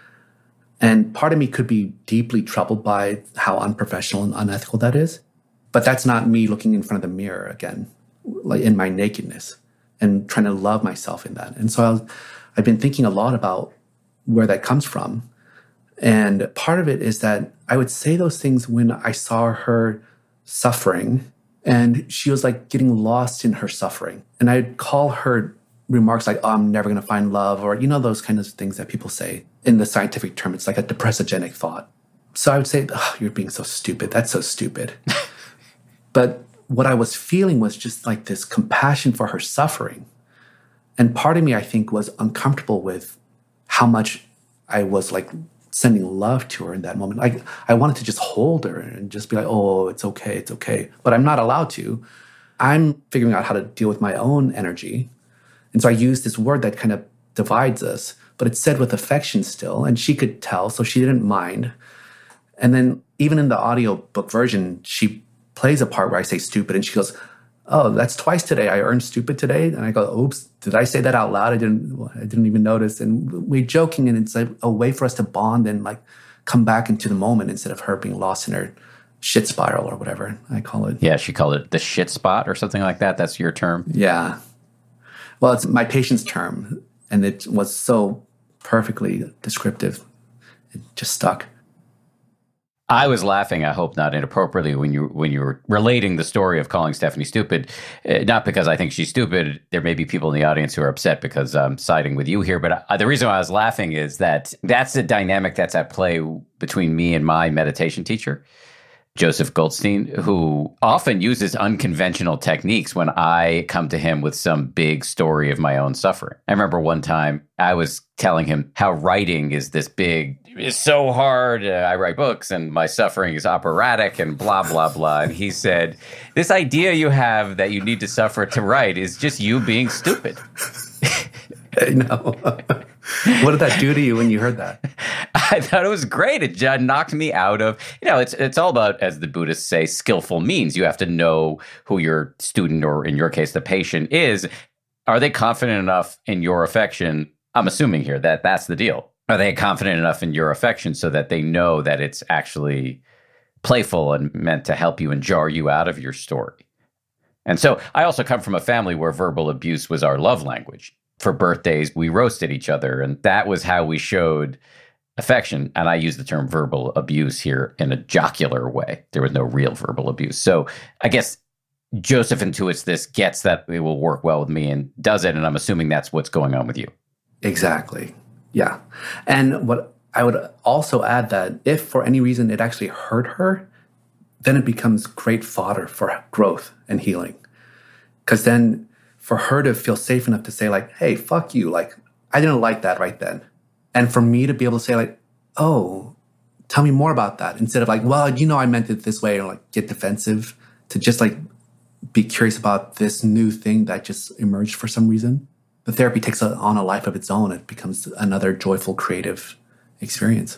And part of me could be deeply troubled by how unprofessional and unethical that is. But that's not me looking in front of the mirror again, like in my nakedness and trying to love myself in that. And so I've been thinking a lot about where that comes from. And part of it is that I would say those things when I saw her suffering and she was like getting lost in her suffering. And I'd call her remarks like, oh, I'm never going to find love, or, those kind of things that people say in the scientific term. It's like a depressogenic thought. So I would say, oh, you're being so stupid. That's so stupid. But what I was feeling was just like this compassion for her suffering. And part of me, I think, was uncomfortable with how much I was like sending love to her in that moment. Like I wanted to just hold her and just be like, oh, it's okay, it's okay. But I'm not allowed to. I'm figuring out how to deal with my own energy. And so I used this word that kind of divides us, but it's said with affection still. And she could tell, so she didn't mind. And then even in the audiobook version, she plays a part where I say stupid and she goes, oh, that's twice today. I earned stupid today. And I go, oops, did I say that out loud? I didn't even notice. And we're joking, and it's a way for us to bond and like come back into the moment instead of her being lost in her shit spiral or whatever I call it. Yeah, she called it the shit spot or something like that. That's your term? Yeah. Well, it's my patient's term, and it was so perfectly descriptive. It just stuck. I was laughing, I hope not inappropriately, when you were relating the story of calling Stephanie stupid. Not because I think she's stupid. There may be people in the audience who are upset because I'm siding with you here. But the reason why I was laughing is that that's the dynamic that's at play between me and my meditation teacher, Joseph Goldstein, who often uses unconventional techniques when I come to him with some big story of my own suffering. I remember one time I was telling him how writing is it's so hard. I write books and my suffering is operatic and blah, blah, blah. And he said, this idea you have that you need to suffer to write is just you being stupid. I know. What did that do to you when you heard that? I thought it was great. It just knocked me out of, it's all about, as the Buddhists say, skillful means. You have to know who your student, or in your case, the patient is. Are they confident enough in your affection? I'm assuming here that that's the deal. Are they confident enough in your affection so that they know that it's actually playful and meant to help you and jar you out of your story? And so I also come from a family where verbal abuse was our love language. For birthdays, we roasted each other, and that was how we showed affection. And I use the term verbal abuse here in a jocular way. There was no real verbal abuse. So I guess Joseph intuits this, gets that it will work well with me, and does it. And I'm assuming that's what's going on with you. Exactly. Yeah. And what I would also add, that if for any reason it actually hurt her, then it becomes great fodder for growth and healing. Because then for her to feel safe enough to say like, hey, fuck you. Like, I didn't like that right then. And for me to be able to say like, oh, tell me more about that. Instead of like, well, I meant it this way, or like get defensive, to just like be curious about this new thing that just emerged for some reason. The therapy takes on a life of its own. It becomes another joyful, creative experience.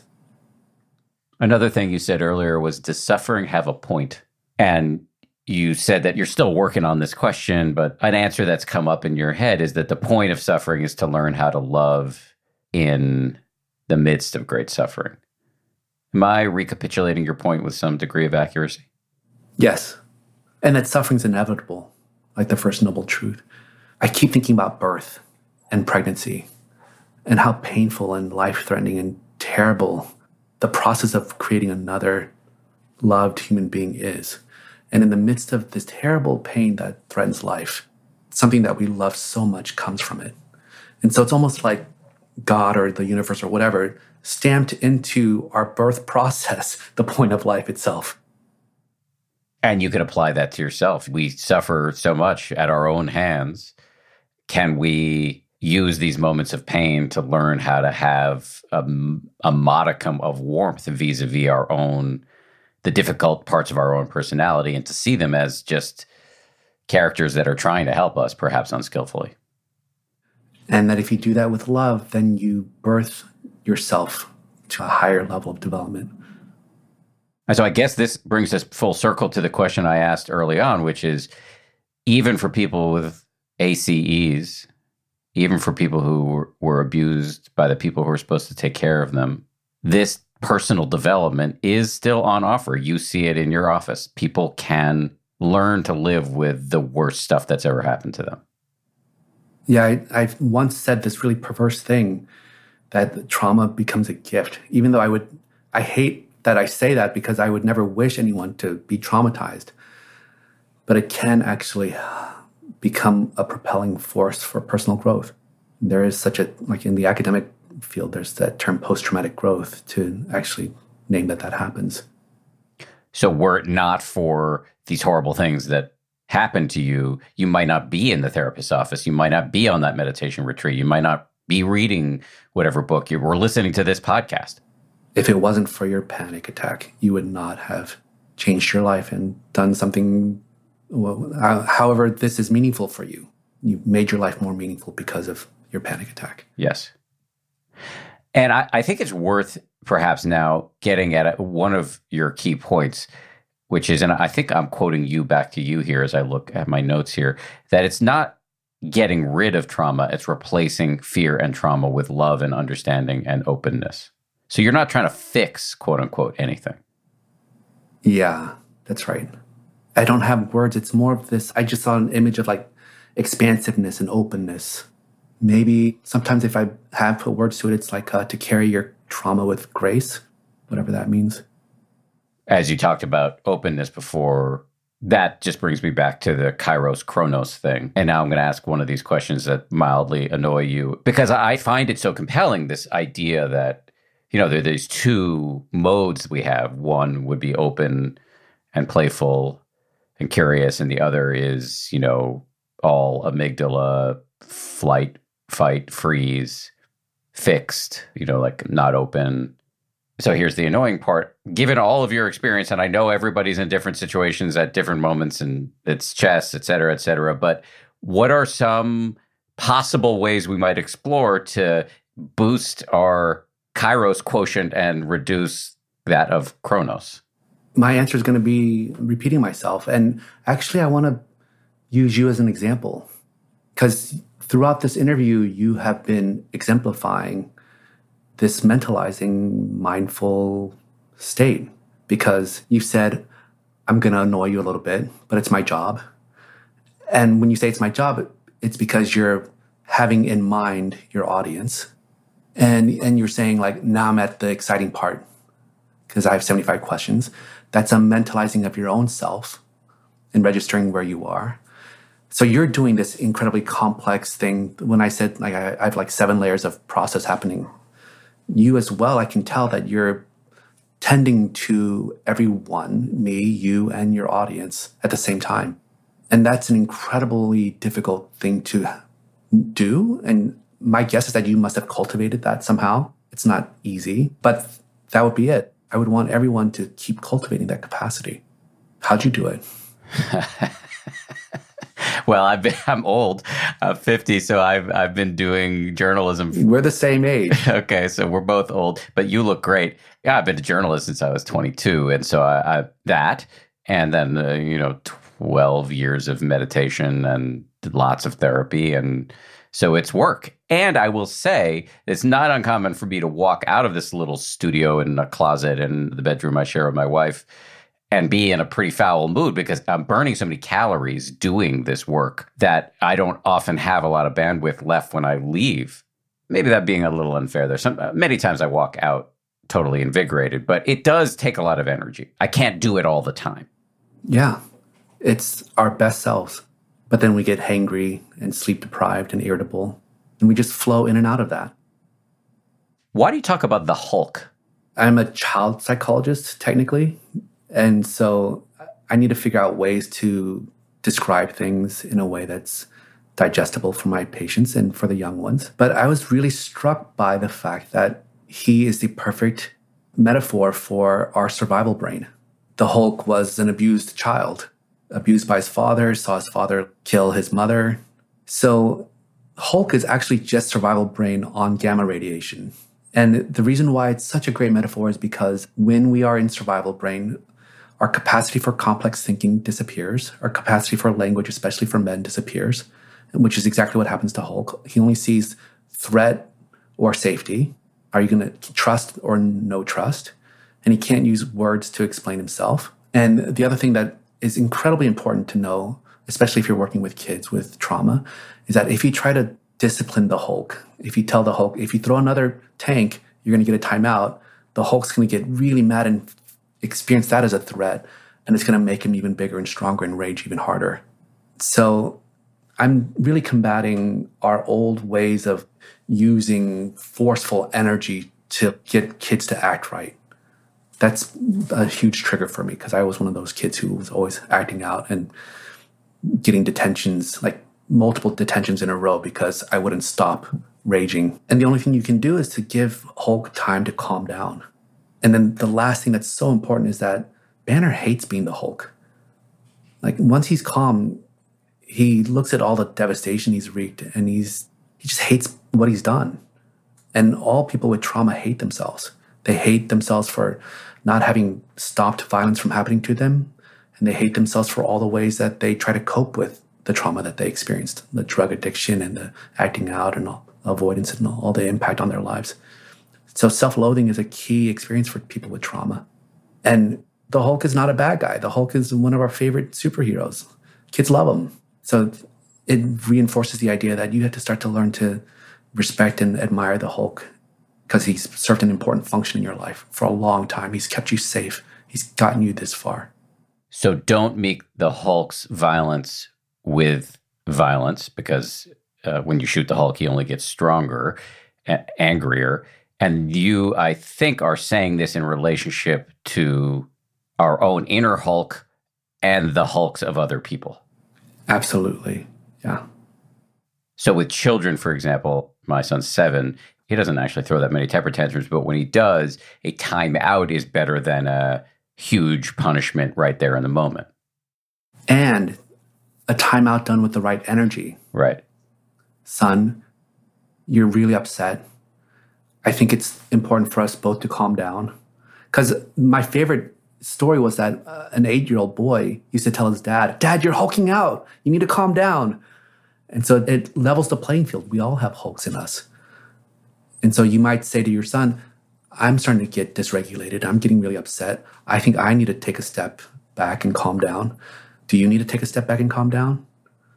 Another thing you said earlier was, does suffering have a point? And you said that you're still working on this question, but an answer that's come up in your head is that the point of suffering is to learn how to love in the midst of great suffering. Am I recapitulating your point with some degree of accuracy? Yes. And that suffering's inevitable, like the first noble truth. I keep thinking about birth and pregnancy and how painful and life-threatening and terrible the process of creating another loved human being is. And in the midst of this terrible pain that threatens life, something that we love so much comes from it. And so it's almost like God or the universe or whatever stamped into our birth process the point of life itself. And you can apply that to yourself. We suffer so much at our own hands. Can we use these moments of pain to learn how to have a modicum of warmth vis-a-vis the difficult parts of our own personality, and to see them as just characters that are trying to help us, perhaps unskillfully? And that if you do that with love, then you birth yourself to a higher level of development. And so I guess this brings us full circle to the question I asked early on, which is even for people with ACEs, even for people who were abused by the people who were supposed to take care of them, this personal development is still on offer. You see it in your office. People can learn to live with the worst stuff that's ever happened to them. Yeah, I've once said this really perverse thing that trauma becomes a gift. Even though I hate that I say that because I would never wish anyone to be traumatized. But it can actually become a propelling force for personal growth. There is such like in the academic field, there's that term post-traumatic growth to actually name that happens. So were it not for these horrible things that happened to you, you might not be in the therapist's office. You might not be on that meditation retreat. You might not be reading whatever book you were listening to this podcast. If it wasn't for your panic attack, you would not have changed your life and done something, however this is meaningful for you. You've made your life more meaningful because of your panic attack. Yes. And I think it's worth perhaps now getting at one of your key points, which is, and I think I'm quoting you back to you here as I look at my notes here, that it's not getting rid of trauma, it's replacing fear and trauma with love and understanding and openness. So you're not trying to fix, quote unquote, anything. Yeah, that's right. I don't have words. It's more of this, I just saw an image of like expansiveness and openness. Maybe sometimes if I have put words to it, it's like to carry your trauma with grace, whatever that means. As you talked about openness before, that just brings me back to the Kairos Chronos thing. And now I'm going to ask one of these questions that mildly annoy you, because I find it so compelling, this idea that, you know, there are these two modes we have. One would be open and playful and curious, and the other is, you know, all amygdala, flight, fight, freeze, fixed, you know, like not open. So here's the annoying part. Given all of your experience, and I know everybody's in different situations at different moments, and it's chess, et cetera, but what are some possible ways we might explore to boost our Kairos quotient and reduce that of Chronos? My answer is going to be repeating myself. And actually, I want to use you as an example, because throughout this interview, you have been exemplifying this mentalizing, mindful state, because you said, I'm going to annoy you a little bit, but it's my job. And when you say it's my job, it's because you're having in mind your audience. And you're saying like, now I'm at the exciting part because I have 75 questions. That's a mentalizing of your own self and registering where you are. So you're doing this incredibly complex thing. When I said like I have like 7 layers of process happening, you as well, I can tell that you're tending to everyone, me, you, and your audience at the same time. And that's an incredibly difficult thing to do. And my guess is that you must have cultivated that somehow. It's not easy, but that would be it. I would want everyone to keep cultivating that capacity. How'd you do it? Well, I'm old, 50, so I've been doing journalism. We're the same age. Okay, so we're both old, but you look great. Yeah, I've been a journalist since I was 22, and so I that, and then 12 years of meditation and lots of therapy, and so it's work. And I will say, it's not uncommon for me to walk out of this little studio in a closet in the bedroom I share with my wife and be in a pretty foul mood because I'm burning so many calories doing this work that I don't often have a lot of bandwidth left when I leave. Maybe that being a little unfair. Many times I walk out totally invigorated, but it does take a lot of energy. I can't do it all the time. Yeah, it's our best selves. But then we get hangry and sleep deprived and irritable, and we just flow in and out of that. Why do you talk about the Hulk? I'm a child psychologist, technically. And so I need to figure out ways to describe things in a way that's digestible for my patients and for the young ones. But I was really struck by the fact that he is the perfect metaphor for our survival brain. The Hulk was an abused child, abused by his father, saw his father kill his mother. So Hulk is actually just survival brain on gamma radiation. And the reason why it's such a great metaphor is because when we are in survival brain, our capacity for complex thinking disappears. Our capacity for language, especially for men, disappears, which is exactly what happens to Hulk. He only sees threat or safety. Are you going to trust or no trust? And he can't use words to explain himself. And the other thing that is incredibly important to know, especially if you're working with kids with trauma, is that if you try to discipline the Hulk, if you tell the Hulk, if you throw another tank, you're going to get a timeout, the Hulk's going to get really mad and experience that as a threat. And it's going to make him even bigger and stronger and rage even harder. So I'm really combating our old ways of using forceful energy to get kids to act right. That's a huge trigger for me because I was one of those kids who was always acting out and getting detentions, like multiple detentions in a row because I wouldn't stop raging. And the only thing you can do is to give Hulk time to calm down. And then the last thing that's so important is that Banner hates being the Hulk. Like once he's calm, he looks at all the devastation he's wreaked and he just hates what he's done. And all people with trauma hate themselves. They hate themselves for not having stopped violence from happening to them. And they hate themselves for all the ways that they try to cope with the trauma that they experienced, the drug addiction and the acting out and all, avoidance and all the impact on their lives. So self-loathing is a key experience for people with trauma. And the Hulk is not a bad guy. The Hulk is one of our favorite superheroes. Kids love him. So it reinforces the idea that you have to start to learn to respect and admire the Hulk because he's served an important function in your life for a long time. He's kept you safe. He's gotten you this far. So don't meet the Hulk's violence with violence because when you shoot the Hulk, he only gets stronger, angrier. And you, I think, are saying this in relationship to our own inner Hulk and the Hulks of other people. Absolutely. Yeah. So with children, for example, my son's 7, he doesn't actually throw that many temper tantrums, but when he does, a timeout is better than a huge punishment right there in the moment. And a timeout done with the right energy. Right. Son, you're really upset. I think it's important for us both to calm down. Because my favorite story was that an 8-year-old boy used to tell his dad, "Dad, you're hulking out. You need to calm down." And so it levels the playing field. We all have Hulks in us. And so you might say to your son, "I'm starting to get dysregulated. I'm getting really upset. I think I need to take a step back and calm down. Do you need to take a step back and calm down?"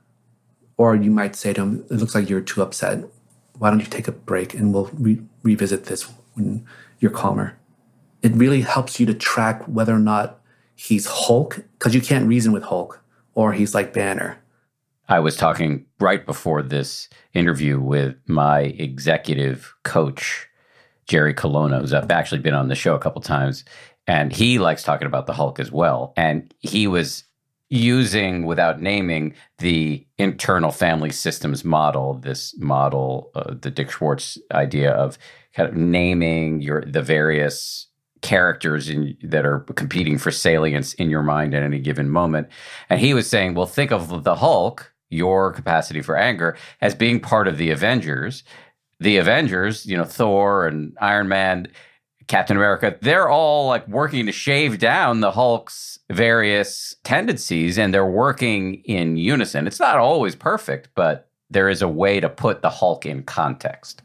Or you might say to him, "It looks like you're too upset. Why don't you take a break and we'll revisit this when you're calmer." It really helps you to track whether or not he's Hulk, because you can't reason with Hulk, or he's like Banner. I was talking right before this interview with my executive coach, Jerry Colonna, who's actually been on the show a couple times, and he likes talking about the Hulk as well. And he was using, without naming, the internal family systems model, this model, the Dick Schwartz idea of kind of naming the various characters that are competing for salience in your mind at any given moment. And he was saying, well, think of the Hulk, your capacity for anger, as being part of the Avengers. The Avengers, Thor and Iron Man, Captain America, they're all like working to shave down the Hulk's various tendencies, and they're working in unison. It's not always perfect, but there is a way to put the Hulk in context.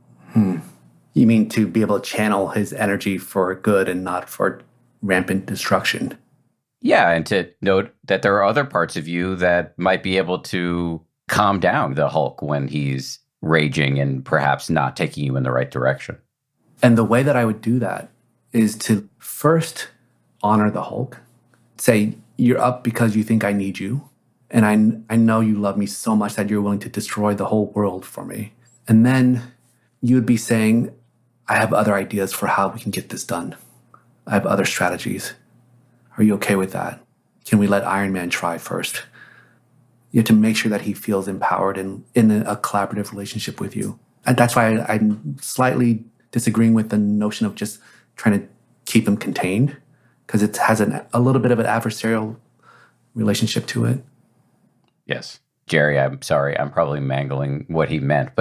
You mean to be able to channel his energy for good and not for rampant destruction? Yeah, and to note that there are other parts of you that might be able to calm down the Hulk when he's raging and perhaps not taking you in the right direction. And the way that I would do that is to first honor the Hulk. Say, you're up because you think I need you. And I know you love me so much that you're willing to destroy the whole world for me. And then you would be saying, I have other ideas for how we can get this done. I have other strategies. Are you okay with that? Can we let Iron Man try first? You have to make sure that he feels empowered and in a collaborative relationship with you. And that's why I'm slightly disagreeing with the notion of just trying to keep him contained, because it has a little bit of an adversarial relationship to it. Yes. Jerry, I'm sorry, I'm probably mangling what he meant, but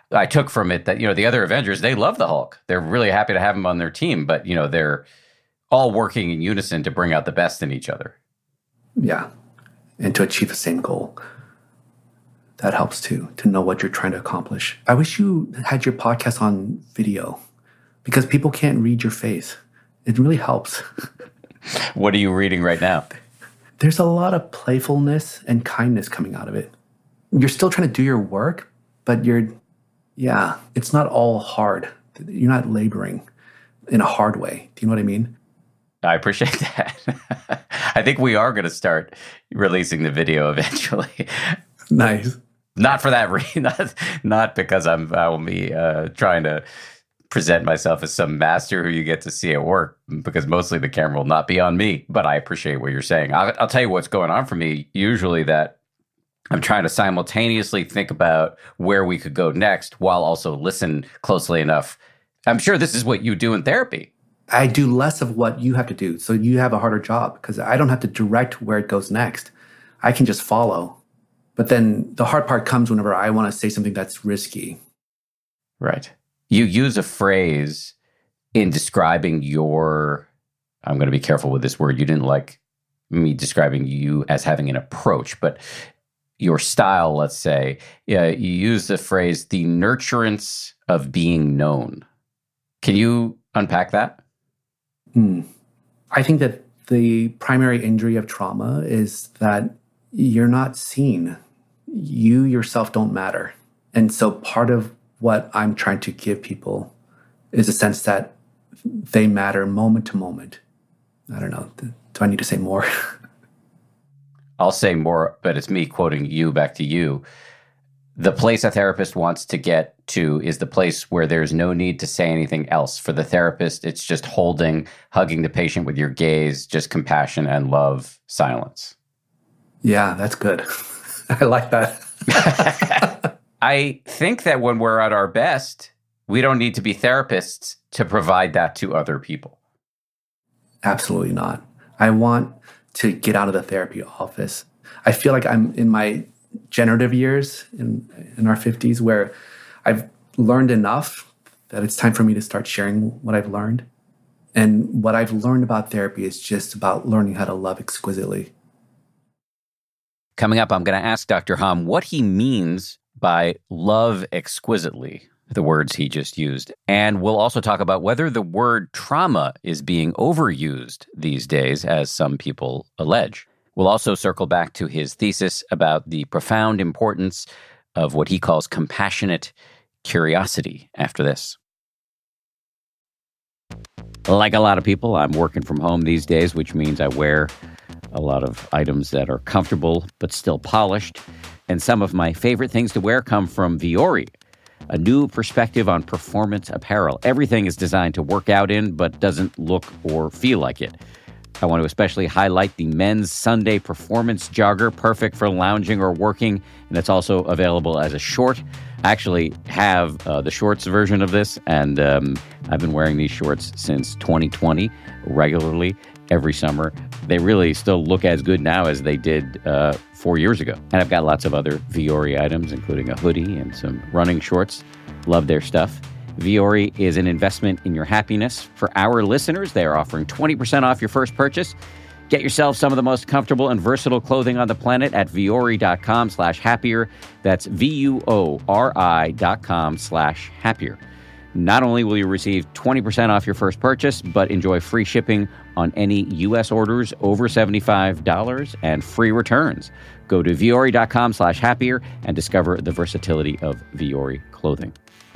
I took from it that, the other Avengers, they love the Hulk. They're really happy to have him on their team, but, they're all working in unison to bring out the best in each other. Yeah. And to achieve the same goal. That helps too, to know what you're trying to accomplish. I wish you had your podcast on video because people can't read your face. It really helps. What are you reading right now? There's a lot of playfulness and kindness coming out of it. You're still trying to do your work, but it's not all hard. You're not laboring in a hard way. Do you know what I mean? I appreciate that. I think we are going to start releasing the video eventually. Nice. Not for that reason. Not because I will be trying to present myself as some master who you get to see at work, because mostly the camera will not be on me. But I appreciate what you're saying. I'll tell you what's going on for me. Usually that I'm trying to simultaneously think about where we could go next while also listen closely enough. I'm sure this is what you do in therapy. I do less of what you have to do. So you have a harder job because I don't have to direct where it goes next. I can just follow. But then the hard part comes whenever I want to say something that's risky. Right. You use a phrase in describing I'm going to be careful with this word. You didn't like me describing you as having an approach, but your style, let's say, you use the phrase, the nurturance of being known. Can you unpack that? I think that the primary injury of trauma is that you're not seen. You yourself don't matter. And so part of what I'm trying to give people is a sense that they matter moment to moment. I don't know. Do I need to say more? I'll say more, but it's me quoting you back to you. The place a therapist wants to get to is the place where there's no need to say anything else. For the therapist, it's just hugging the patient with your gaze, just compassion and love, silence. Yeah, that's good. I like that. I think that when we're at our best, we don't need to be therapists to provide that to other people. Absolutely not. I want to get out of the therapy office. I feel like I'm in my generative years in our 50s where I've learned enough that it's time for me to start sharing what I've learned. And what I've learned about therapy is just about learning how to love exquisitely. Coming up, I'm going to ask Dr. Ham what he means by love exquisitely, the words he just used. And we'll also talk about whether the word trauma is being overused these days, as some people allege. We'll also circle back to his thesis about the profound importance of what he calls compassionate curiosity after this. Like a lot of people, I'm working from home these days, which means I wear a lot of items that are comfortable but still polished. And some of my favorite things to wear come from Vuori, a new perspective on performance apparel. Everything is designed to work out in, but doesn't look or feel like it. I want to especially highlight the men's Sunday performance jogger, perfect for lounging or working, and it's also available as a short. I actually have the shorts version of this, and I've been wearing these shorts since 2020 regularly every summer. They really still look as good now as they did 4 years ago. And I've got lots of other Vuori items, including a hoodie and some running shorts. Love their stuff. Vuori is an investment in your happiness. For our listeners, they are offering 20% off your first purchase. Get yourself some of the most comfortable and versatile clothing on the planet at vuori.com/happier. That's VUORI.com/happier. Not only will you receive 20% off your first purchase, but enjoy free shipping on any U.S. orders over $75 and free returns. Go to vuori.com/happier and discover the versatility of Vuori clothing.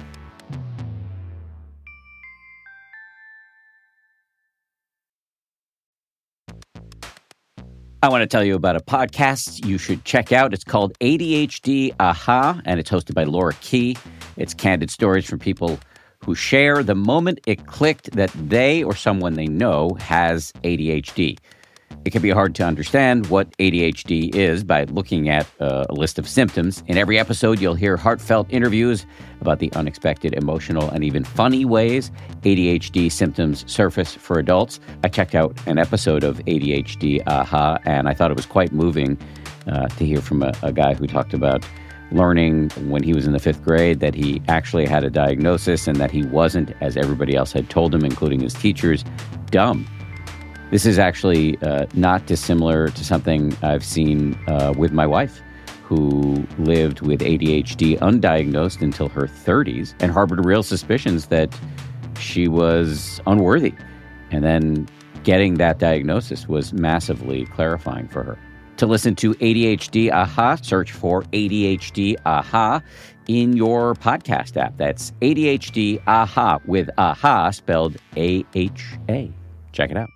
I want to tell you about a podcast you should check out. It's called ADHD Aha, and it's hosted by Laura Key. It's candid stories from people who share the moment it clicked that they or someone they know has ADHD. It can be hard to understand what ADHD is by looking at a list of symptoms. In every episode, you'll hear heartfelt interviews about the unexpected, emotional, and even funny ways ADHD symptoms surface for adults. I checked out an episode of ADHD Aha, and I thought it was quite moving to hear from a guy who talked about learning when he was in the 5th grade that he actually had a diagnosis and that he wasn't, as everybody else had told him, including his teachers, dumb. This is actually not dissimilar to something I've seen with my wife, who lived with ADHD undiagnosed until her 30s and harbored real suspicions that she was unworthy. And then getting that diagnosis was massively clarifying for her. To listen to ADHD Aha, search for ADHD Aha in your podcast app. That's ADHD Aha with Aha spelled AHA. Check it out.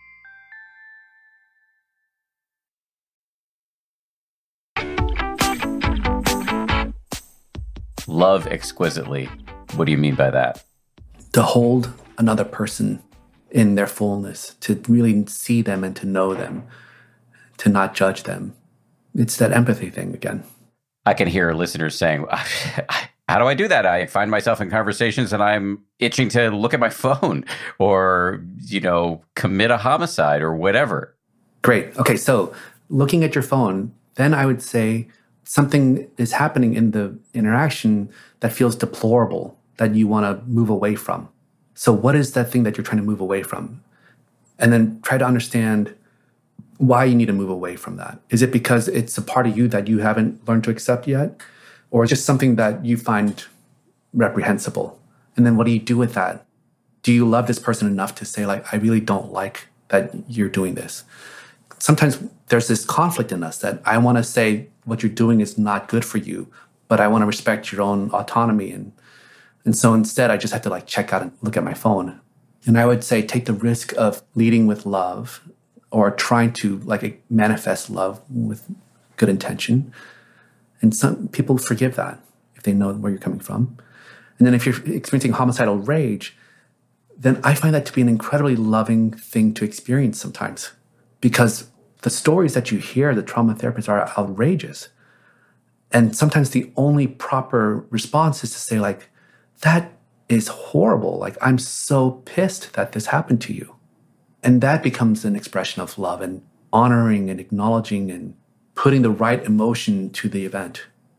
Love exquisitely. What do you mean by that? To hold another person in their fullness, to really see them and to know them, to not judge them. It's that empathy thing again. I can hear listeners saying, how do I do that? I find myself in conversations and I'm itching to look at my phone or, commit a homicide or whatever. Great. Okay, so looking at your phone, then I would say something is happening in the interaction that feels deplorable, that you want to move away from. So what is that thing that you're trying to move away from? And then try to understand why you need to move away from that. Is it because it's a part of you that you haven't learned to accept yet? Or is it just something that you find reprehensible? And then what do you do with that? Do you love this person enough to say, I really don't like that you're doing this? Sometimes there's this conflict in us that I want to say what you're doing is not good for you, but I want to respect your own autonomy. And so instead, I just have to check out and look at my phone. And I would say take the risk of leading with love or trying to manifest love with good intention. And some people forgive that if they know where you're coming from. And then if you're experiencing homicidal rage, then I find that to be an incredibly loving thing to experience sometimes, because the stories that you hear, the trauma therapists, are outrageous. And sometimes the only proper response is to say that is horrible. I'm so pissed that this happened to you. And that becomes an expression of love and honoring and acknowledging and putting the right emotion to the event.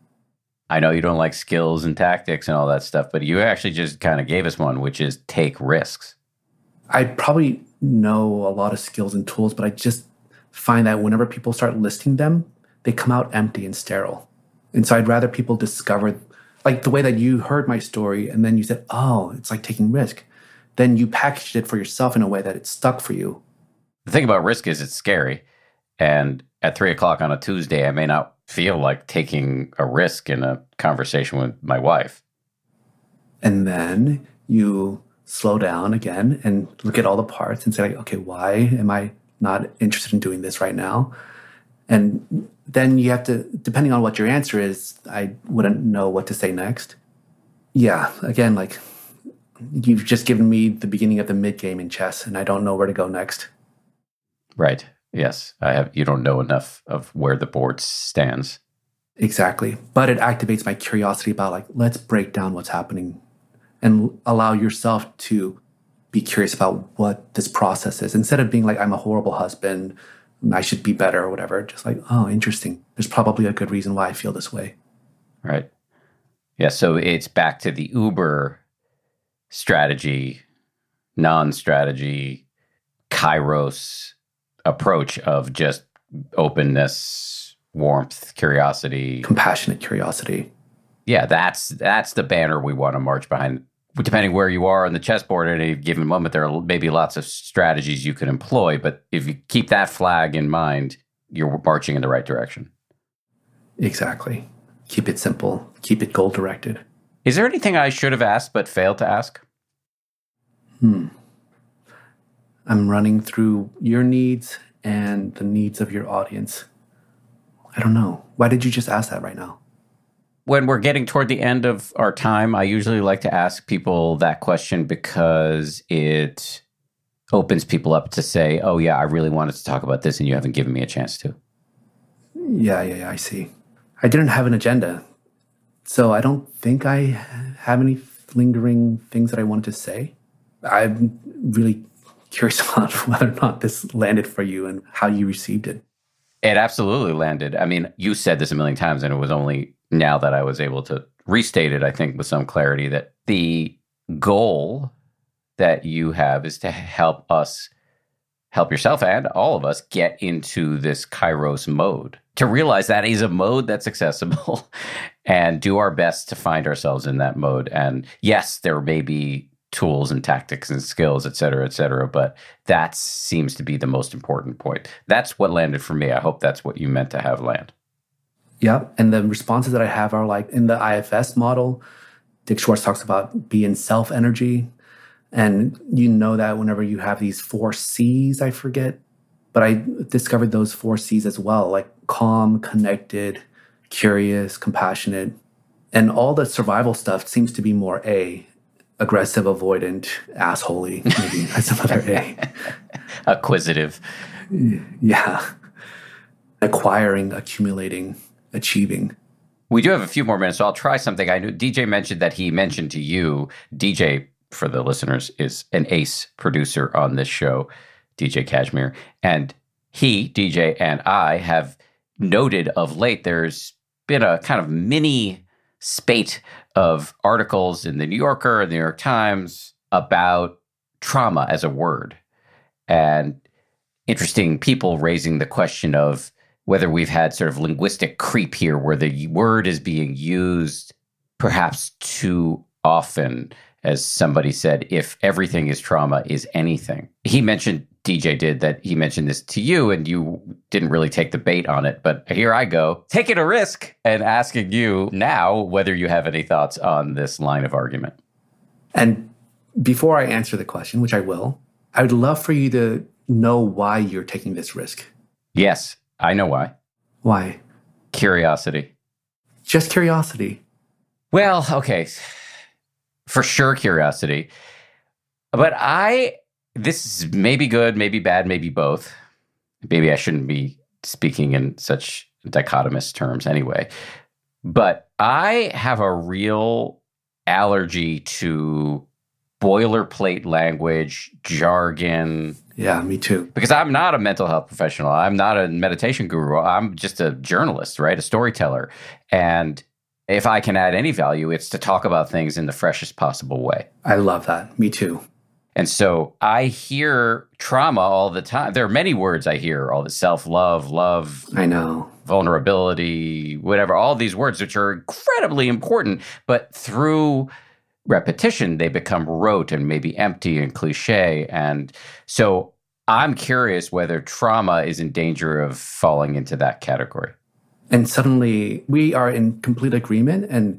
I know you don't like skills and tactics and all that stuff, but you actually just kind of gave us one, which is take risks. I probably know a lot of skills and tools, but I just find that whenever people start listing them, they come out empty and sterile. And so I'd rather people discover, the way that you heard my story and then you said, oh, it's like taking risk. Then you packaged it for yourself in a way that it stuck for you. The thing about risk is it's scary. And at 3:00 on a Tuesday, I may not feel like taking a risk in a conversation with my wife. And then you slow down again and look at all the parts and say, okay, why am I not interested in doing this right now? And then you have to, depending on what your answer is, I wouldn't know what to say next. Yeah, again, you've just given me the beginning of the mid-game in chess, and I don't know where to go next. Right. Yes. You don't know enough of where the board stands. Exactly. But it activates my curiosity about let's break down what's happening and allow yourself to be curious about what this process is. Instead of being I'm a horrible husband, I should be better or whatever. Just oh, interesting. There's probably a good reason why I feel this way. Right. Yeah. So it's back to the Uber strategy, non-strategy, Kairos approach of just openness, warmth, curiosity. Compassionate curiosity. Yeah, that's the banner we want to march behind. Depending where you are on the chessboard at any given moment, there are maybe lots of strategies you can employ, but if you keep that flag in mind, you're marching in the right direction. Exactly. Keep it simple. Keep it goal-directed. Is there anything I should have asked but failed to ask? I'm running through your needs and the needs of your audience. I don't know. Why did you just ask that right now? When we're getting toward the end of our time, I usually like to ask people that question because it opens people up to say, oh, yeah, I really wanted to talk about this and you haven't given me a chance to. Yeah, I see. I didn't have an agenda. So I don't think I have any lingering things that I wanted to say. I'm really curious about whether or not this landed for you and how you received it. It absolutely landed. I mean, you said this a million times and it was only now that I was able to restate it, I think with some clarity, that the goal that you have is to help yourself and all of us get into this Kairos mode, to realize that is a mode that's accessible and do our best to find ourselves in that mode. And yes, there may be tools and tactics and skills, et cetera, but that seems to be the most important point. That's what landed for me. I hope that's what you meant to have land. Yep. And the responses that I have are like in the IFS model, Dick Schwartz talks about be in self energy. And you know that whenever you have these 4 C's, I forget, but I discovered those 4 C's as well, like calm, connected, curious, compassionate. And all the survival stuff seems to be more A, aggressive, avoidant, assholey, maybe that's another A. Acquisitive. Yeah. Acquiring, accumulating, achieving. We do have a few more minutes, so I'll try something. I knew DJ mentioned that he mentioned to you, DJ, for the listeners, is an ace producer on this show, DJ Kashmir. And he, DJ, and I have noted of late there's been a kind of mini spate of articles in the New Yorker and the New York Times about trauma as a word. And interesting people raising the question of whether we've had sort of linguistic creep here, where the word is being used perhaps too often. As somebody said, if everything is trauma, is anything. He mentioned, DJ did, that he mentioned this to you and you didn't really take the bait on it. But here I go, taking a risk and asking you now whether you have any thoughts on this line of argument. And before I answer the question, which I will, I would love for you to know why you're taking this risk. Yes, I know why. Why? Curiosity. Just curiosity. Well, okay. For sure, curiosity. But this is maybe good, maybe bad, maybe both. Maybe I shouldn't be speaking in such dichotomous terms anyway. But I have a real allergy to boilerplate language, jargon. Yeah, me too. Because I'm not a mental health professional. I'm not a meditation guru. I'm just a journalist, right? A storyteller. And if I can add any value, it's to talk about things in the freshest possible way. I love that. Me too. And so I hear trauma all the time. There are many words I hear, all the self-love, love. I know. Vulnerability, whatever, all these words, which are incredibly important, but through repetition, they become rote and maybe empty and cliche. And so I'm curious whether trauma is in danger of falling into that category. And suddenly we are in complete agreement. And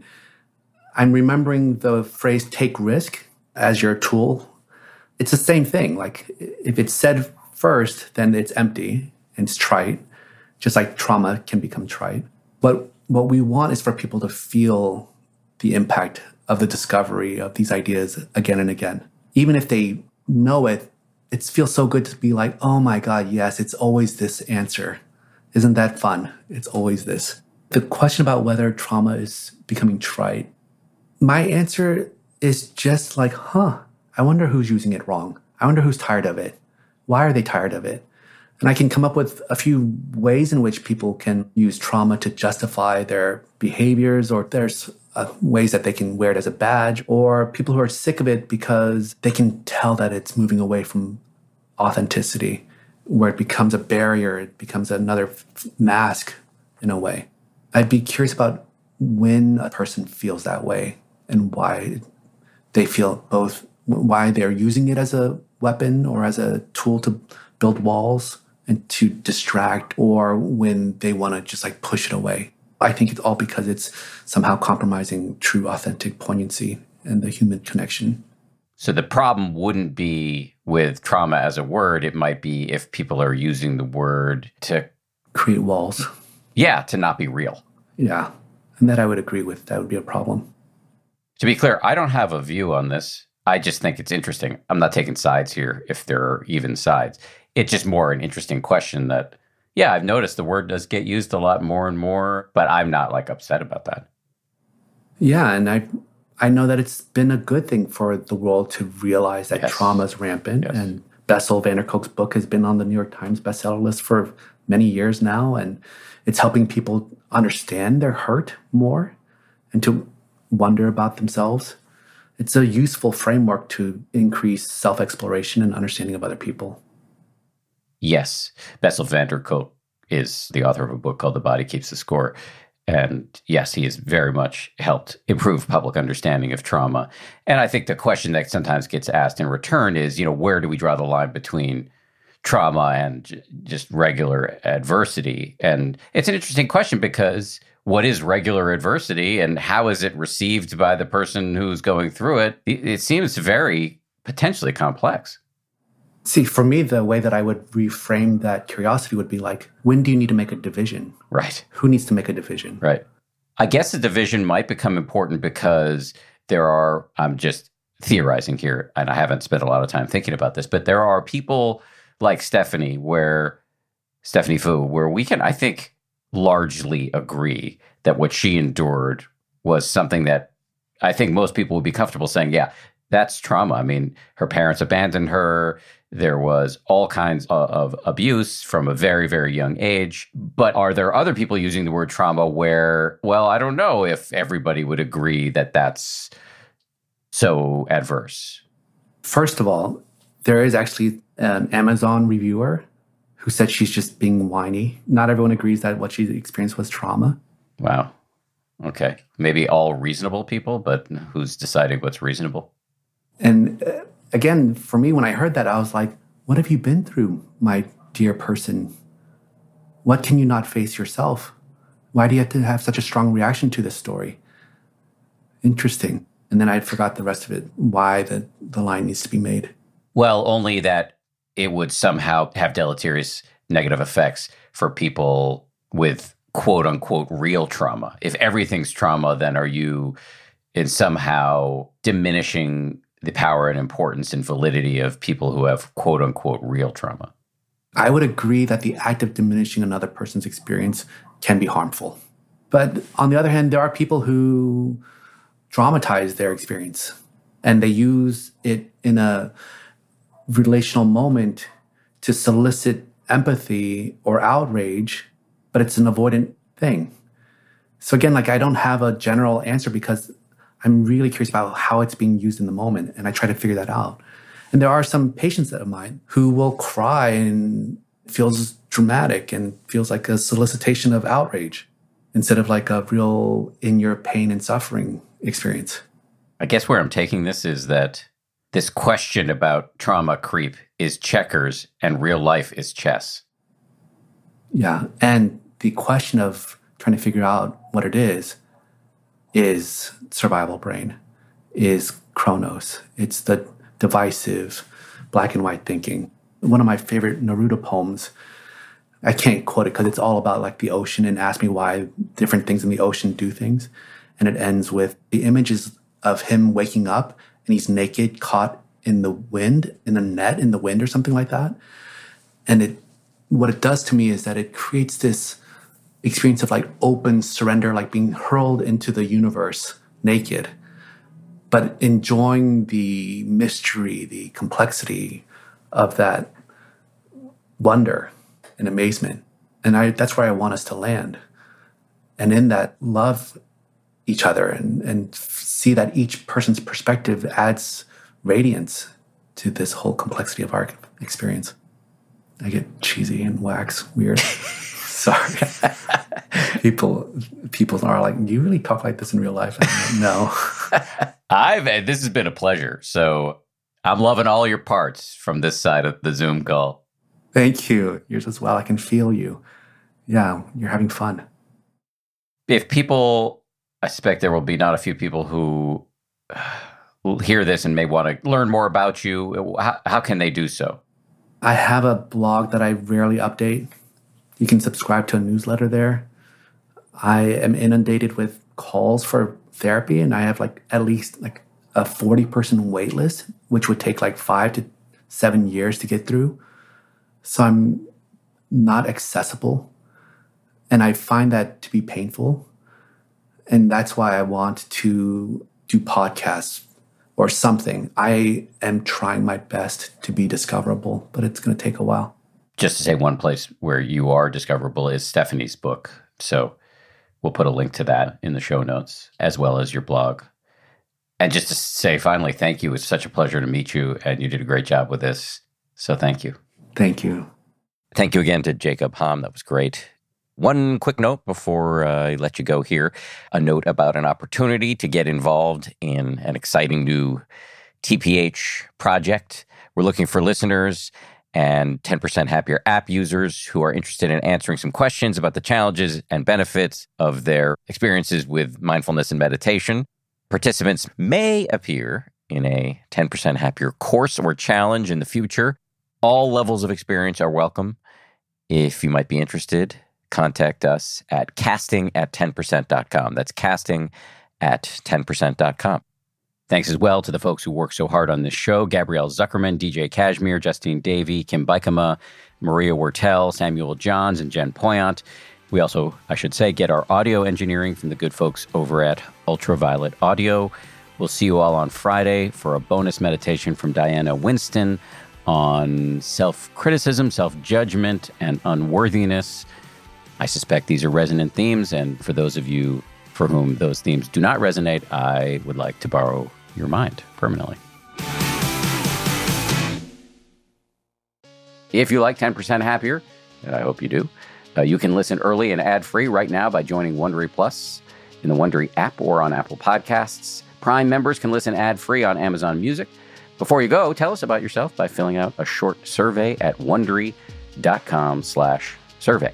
I'm remembering the phrase take risk as your tool. It's the same thing. Like if it's said first, then it's empty and it's trite, just like trauma can become trite. But what we want is for people to feel the impact of the discovery of these ideas again and again. Even if they know it, it feels so good to be like, oh my God, yes, it's always this answer. Isn't that fun? It's always this. The question about whether trauma is becoming trite, my answer is just like, I wonder who's using it wrong. I wonder who's tired of it. Why are they tired of it? And I can come up with a few ways in which people can use trauma to justify their behaviors, or there's ways that they can wear it as a badge, or people who are sick of it because they can tell that it's moving away from authenticity, where it becomes a barrier, it becomes another mask in a way. I'd be curious about when a person feels that way and why they feel both, why they're using it as a weapon or as a tool to build walls and to distract, or when they want to just like push it away. I think it's all because it's somehow compromising true, authentic poignancy and the human connection. So the problem wouldn't be with trauma as a word. It might be if people are using the word to create walls. Yeah, to not be real. Yeah. And that I would agree with. That would be a problem. To be clear, I don't have a view on this. I just think it's interesting. I'm not taking sides here, if there are even sides. It's just more an interesting question that, yeah, I've noticed the word does get used a lot more and more, but I'm not like upset about that. Yeah, and I know that it's been a good thing for the world to realize that trauma is rampant. Yes. And Bessel van der Kolk's book has been on the New York Times bestseller list for many years now. And it's helping people understand their hurt more and to wonder about themselves. It's a useful framework to increase self-exploration and understanding of other people. Yes. Bessel van der Kolk is the author of a book called The Body Keeps the Score. And yes, he has very much helped improve public understanding of trauma. And I think the question that sometimes gets asked in return is, where do we draw the line between trauma and just regular adversity? And it's an interesting question because what is regular adversity and how is it received by the person who's going through it? It seems very potentially complex. See, for me, the way that I would reframe that curiosity would be like, when do you need to make a division? Right. Who needs to make a division? Right. I guess the division might become important because I'm just theorizing here, and I haven't spent a lot of time thinking about this, but there are people like Stephanie Foo, where we can, I think, largely agree that what she endured was something that I think most people would be comfortable saying, yeah, that's trauma. I mean, her parents abandoned her. There was all kinds of abuse from a very, very young age. But are there other people using the word trauma where, well, I don't know if everybody would agree that that's so adverse? First of all, there is actually an Amazon reviewer who said she's just being whiny. Not everyone agrees that what she experienced was trauma. Wow. Okay. Maybe all reasonable people, but who's deciding what's reasonable? And again, for me, when I heard that, I was like, what have you been through, my dear person? What can you not face yourself? Why do you have to have such a strong reaction to this story? Interesting. And then I forgot the rest of it, why the line needs to be made. Well, only that it would somehow have deleterious negative effects for people with quote unquote real trauma. If everything's trauma, then are you in somehow diminishing the power and importance and validity of people who have quote unquote real trauma? I would agree that the act of diminishing another person's experience can be harmful. But on the other hand, there are people who dramatize their experience and they use it in a relational moment to solicit empathy or outrage, but it's an avoidant thing. So again, I don't have a general answer because I'm really curious about how it's being used in the moment, and I try to figure that out. And there are some patients of mine who will cry and feels dramatic and feels like a solicitation of outrage instead of like a real in your pain and suffering experience. I guess where I'm taking this is that this question about trauma creep is checkers and real life is chess. Yeah, and the question of trying to figure out what it is survival brain, is Chronos. It's the divisive black and white thinking. One of my favorite Neruda poems, I can't quote it because it's all about the ocean and ask me why different things in the ocean do things. And it ends with the images of him waking up and he's naked, caught in the wind, in a net in the wind or something like that. And what it does to me is that it creates this experience of open surrender, being hurled into the universe naked, but enjoying the mystery, the complexity of that wonder and amazement. And that's where I want us to land. And in that, love each other and see that each person's perspective adds radiance to this whole complexity of our experience. I get cheesy and wax weird. Sorry. People are like, do you really talk like this in real life? No. This has been a pleasure. So I'm loving all your parts from this side of the Zoom call. Thank you. Yours as well. I can feel you. Yeah, you're having fun. If people, I suspect there will be not a few people who will hear this and may want to learn more about you. How can they do so? I have a blog that I rarely update. You can subscribe to a newsletter there. I am inundated with calls for therapy, and I have at least a 40-person wait list, which would take 5 to 7 years to get through. So I'm not accessible, and I find that to be painful. And that's why I want to do podcasts or something. I am trying my best to be discoverable, but it's going to take a while. Just to say, one place where you are discoverable is Stephanie's book. So We'll put a link to that in the show notes, as well as your blog. And just to say, finally, thank you. It's such a pleasure to meet you, and you did a great job with this. So thank you. Thank you. Thank you again to Jacob Hamm. That was great. One quick note before I let you go here, a note about an opportunity to get involved in an exciting new TPH project. We're looking for listeners and 10% Happier app users who are interested in answering some questions about the challenges and benefits of their experiences with mindfulness and meditation. Participants may appear in a 10% Happier course or challenge in the future. All levels of experience are welcome. If you might be interested, contact us at casting@10%.com. That's casting@10%.com. Thanks as well to the folks who work so hard on this show: Gabrielle Zuckerman, DJ Kashmir, Justine Davey, Kim Bikama, Maria Wertel, Samuel Johns, and Jen Poyant. We also, I should say, get our audio engineering from the good folks over at Ultraviolet Audio. We'll see you all on Friday for a bonus meditation from Diana Winston on self-criticism, self-judgment, and unworthiness. I suspect these are resonant themes, and for those of you for whom those themes do not resonate, I would like to borrow your mind permanently. If you like 10% Happier, and I hope you do, you can listen early and ad-free right now by joining Wondery Plus in the Wondery app or on Apple Podcasts. Prime members can listen ad-free on Amazon Music. Before you go, tell us about yourself by filling out a short survey at Wondery.com/survey.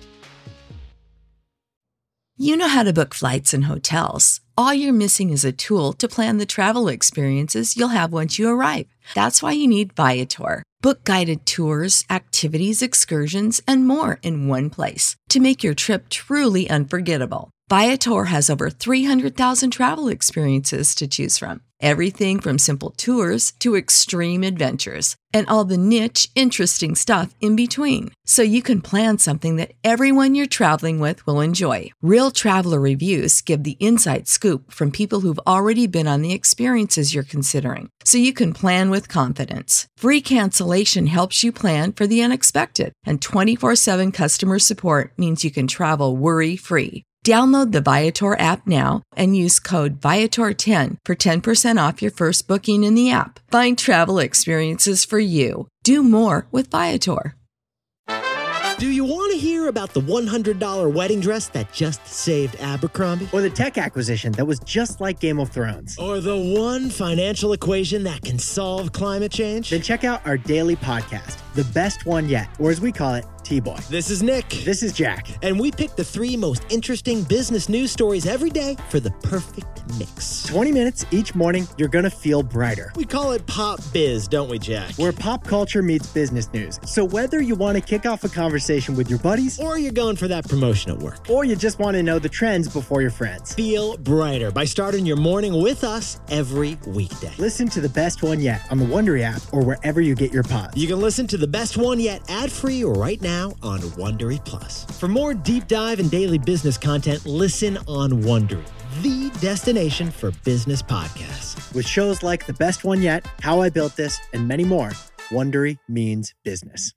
You know how to book flights and hotels. All you're missing is a tool to plan the travel experiences you'll have once you arrive. That's why you need Viator. Book guided tours, activities, excursions, and more in one place to make your trip truly unforgettable. Viator has over 300,000 travel experiences to choose from. Everything from simple tours to extreme adventures and all the niche, interesting stuff in between. So you can plan something that everyone you're traveling with will enjoy. Real traveler reviews give the inside scoop from people who've already been on the experiences you're considering. So you can plan with confidence. Free cancellation helps you plan for the unexpected. And 24/7 customer support means you can travel worry-free. Download the Viator app now and use code Viator10 for 10% off your first booking in the app. Find travel experiences for you. Do more with Viator. Do you want to hear about the $100 wedding dress that just saved Abercrombie? Or the tech acquisition that was just like Game of Thrones? Or the one financial equation that can solve climate change? Then check out our daily podcast, The Best One Yet, or as we call it, T-Boy. This is Nick. This is Jack. And we pick the 3 most interesting business news stories every day for the perfect mix. 20 minutes each morning, you're going to feel brighter. We call it Pop Biz, don't we, Jack? Where pop culture meets business news. So whether you want to kick off a conversation with your buddies, or you're going for that promotion at work, or you just want to know the trends before your friends, feel brighter by starting your morning with us every weekday. Listen to The Best One Yet on the Wondery app or wherever you get your pods. You can listen to The Best One Yet ad-free right now on Wondery Plus. For more deep dive and daily business content, listen on Wondery, the destination for business podcasts. With shows like The Best One Yet, How I Built This, and many more, Wondery means business.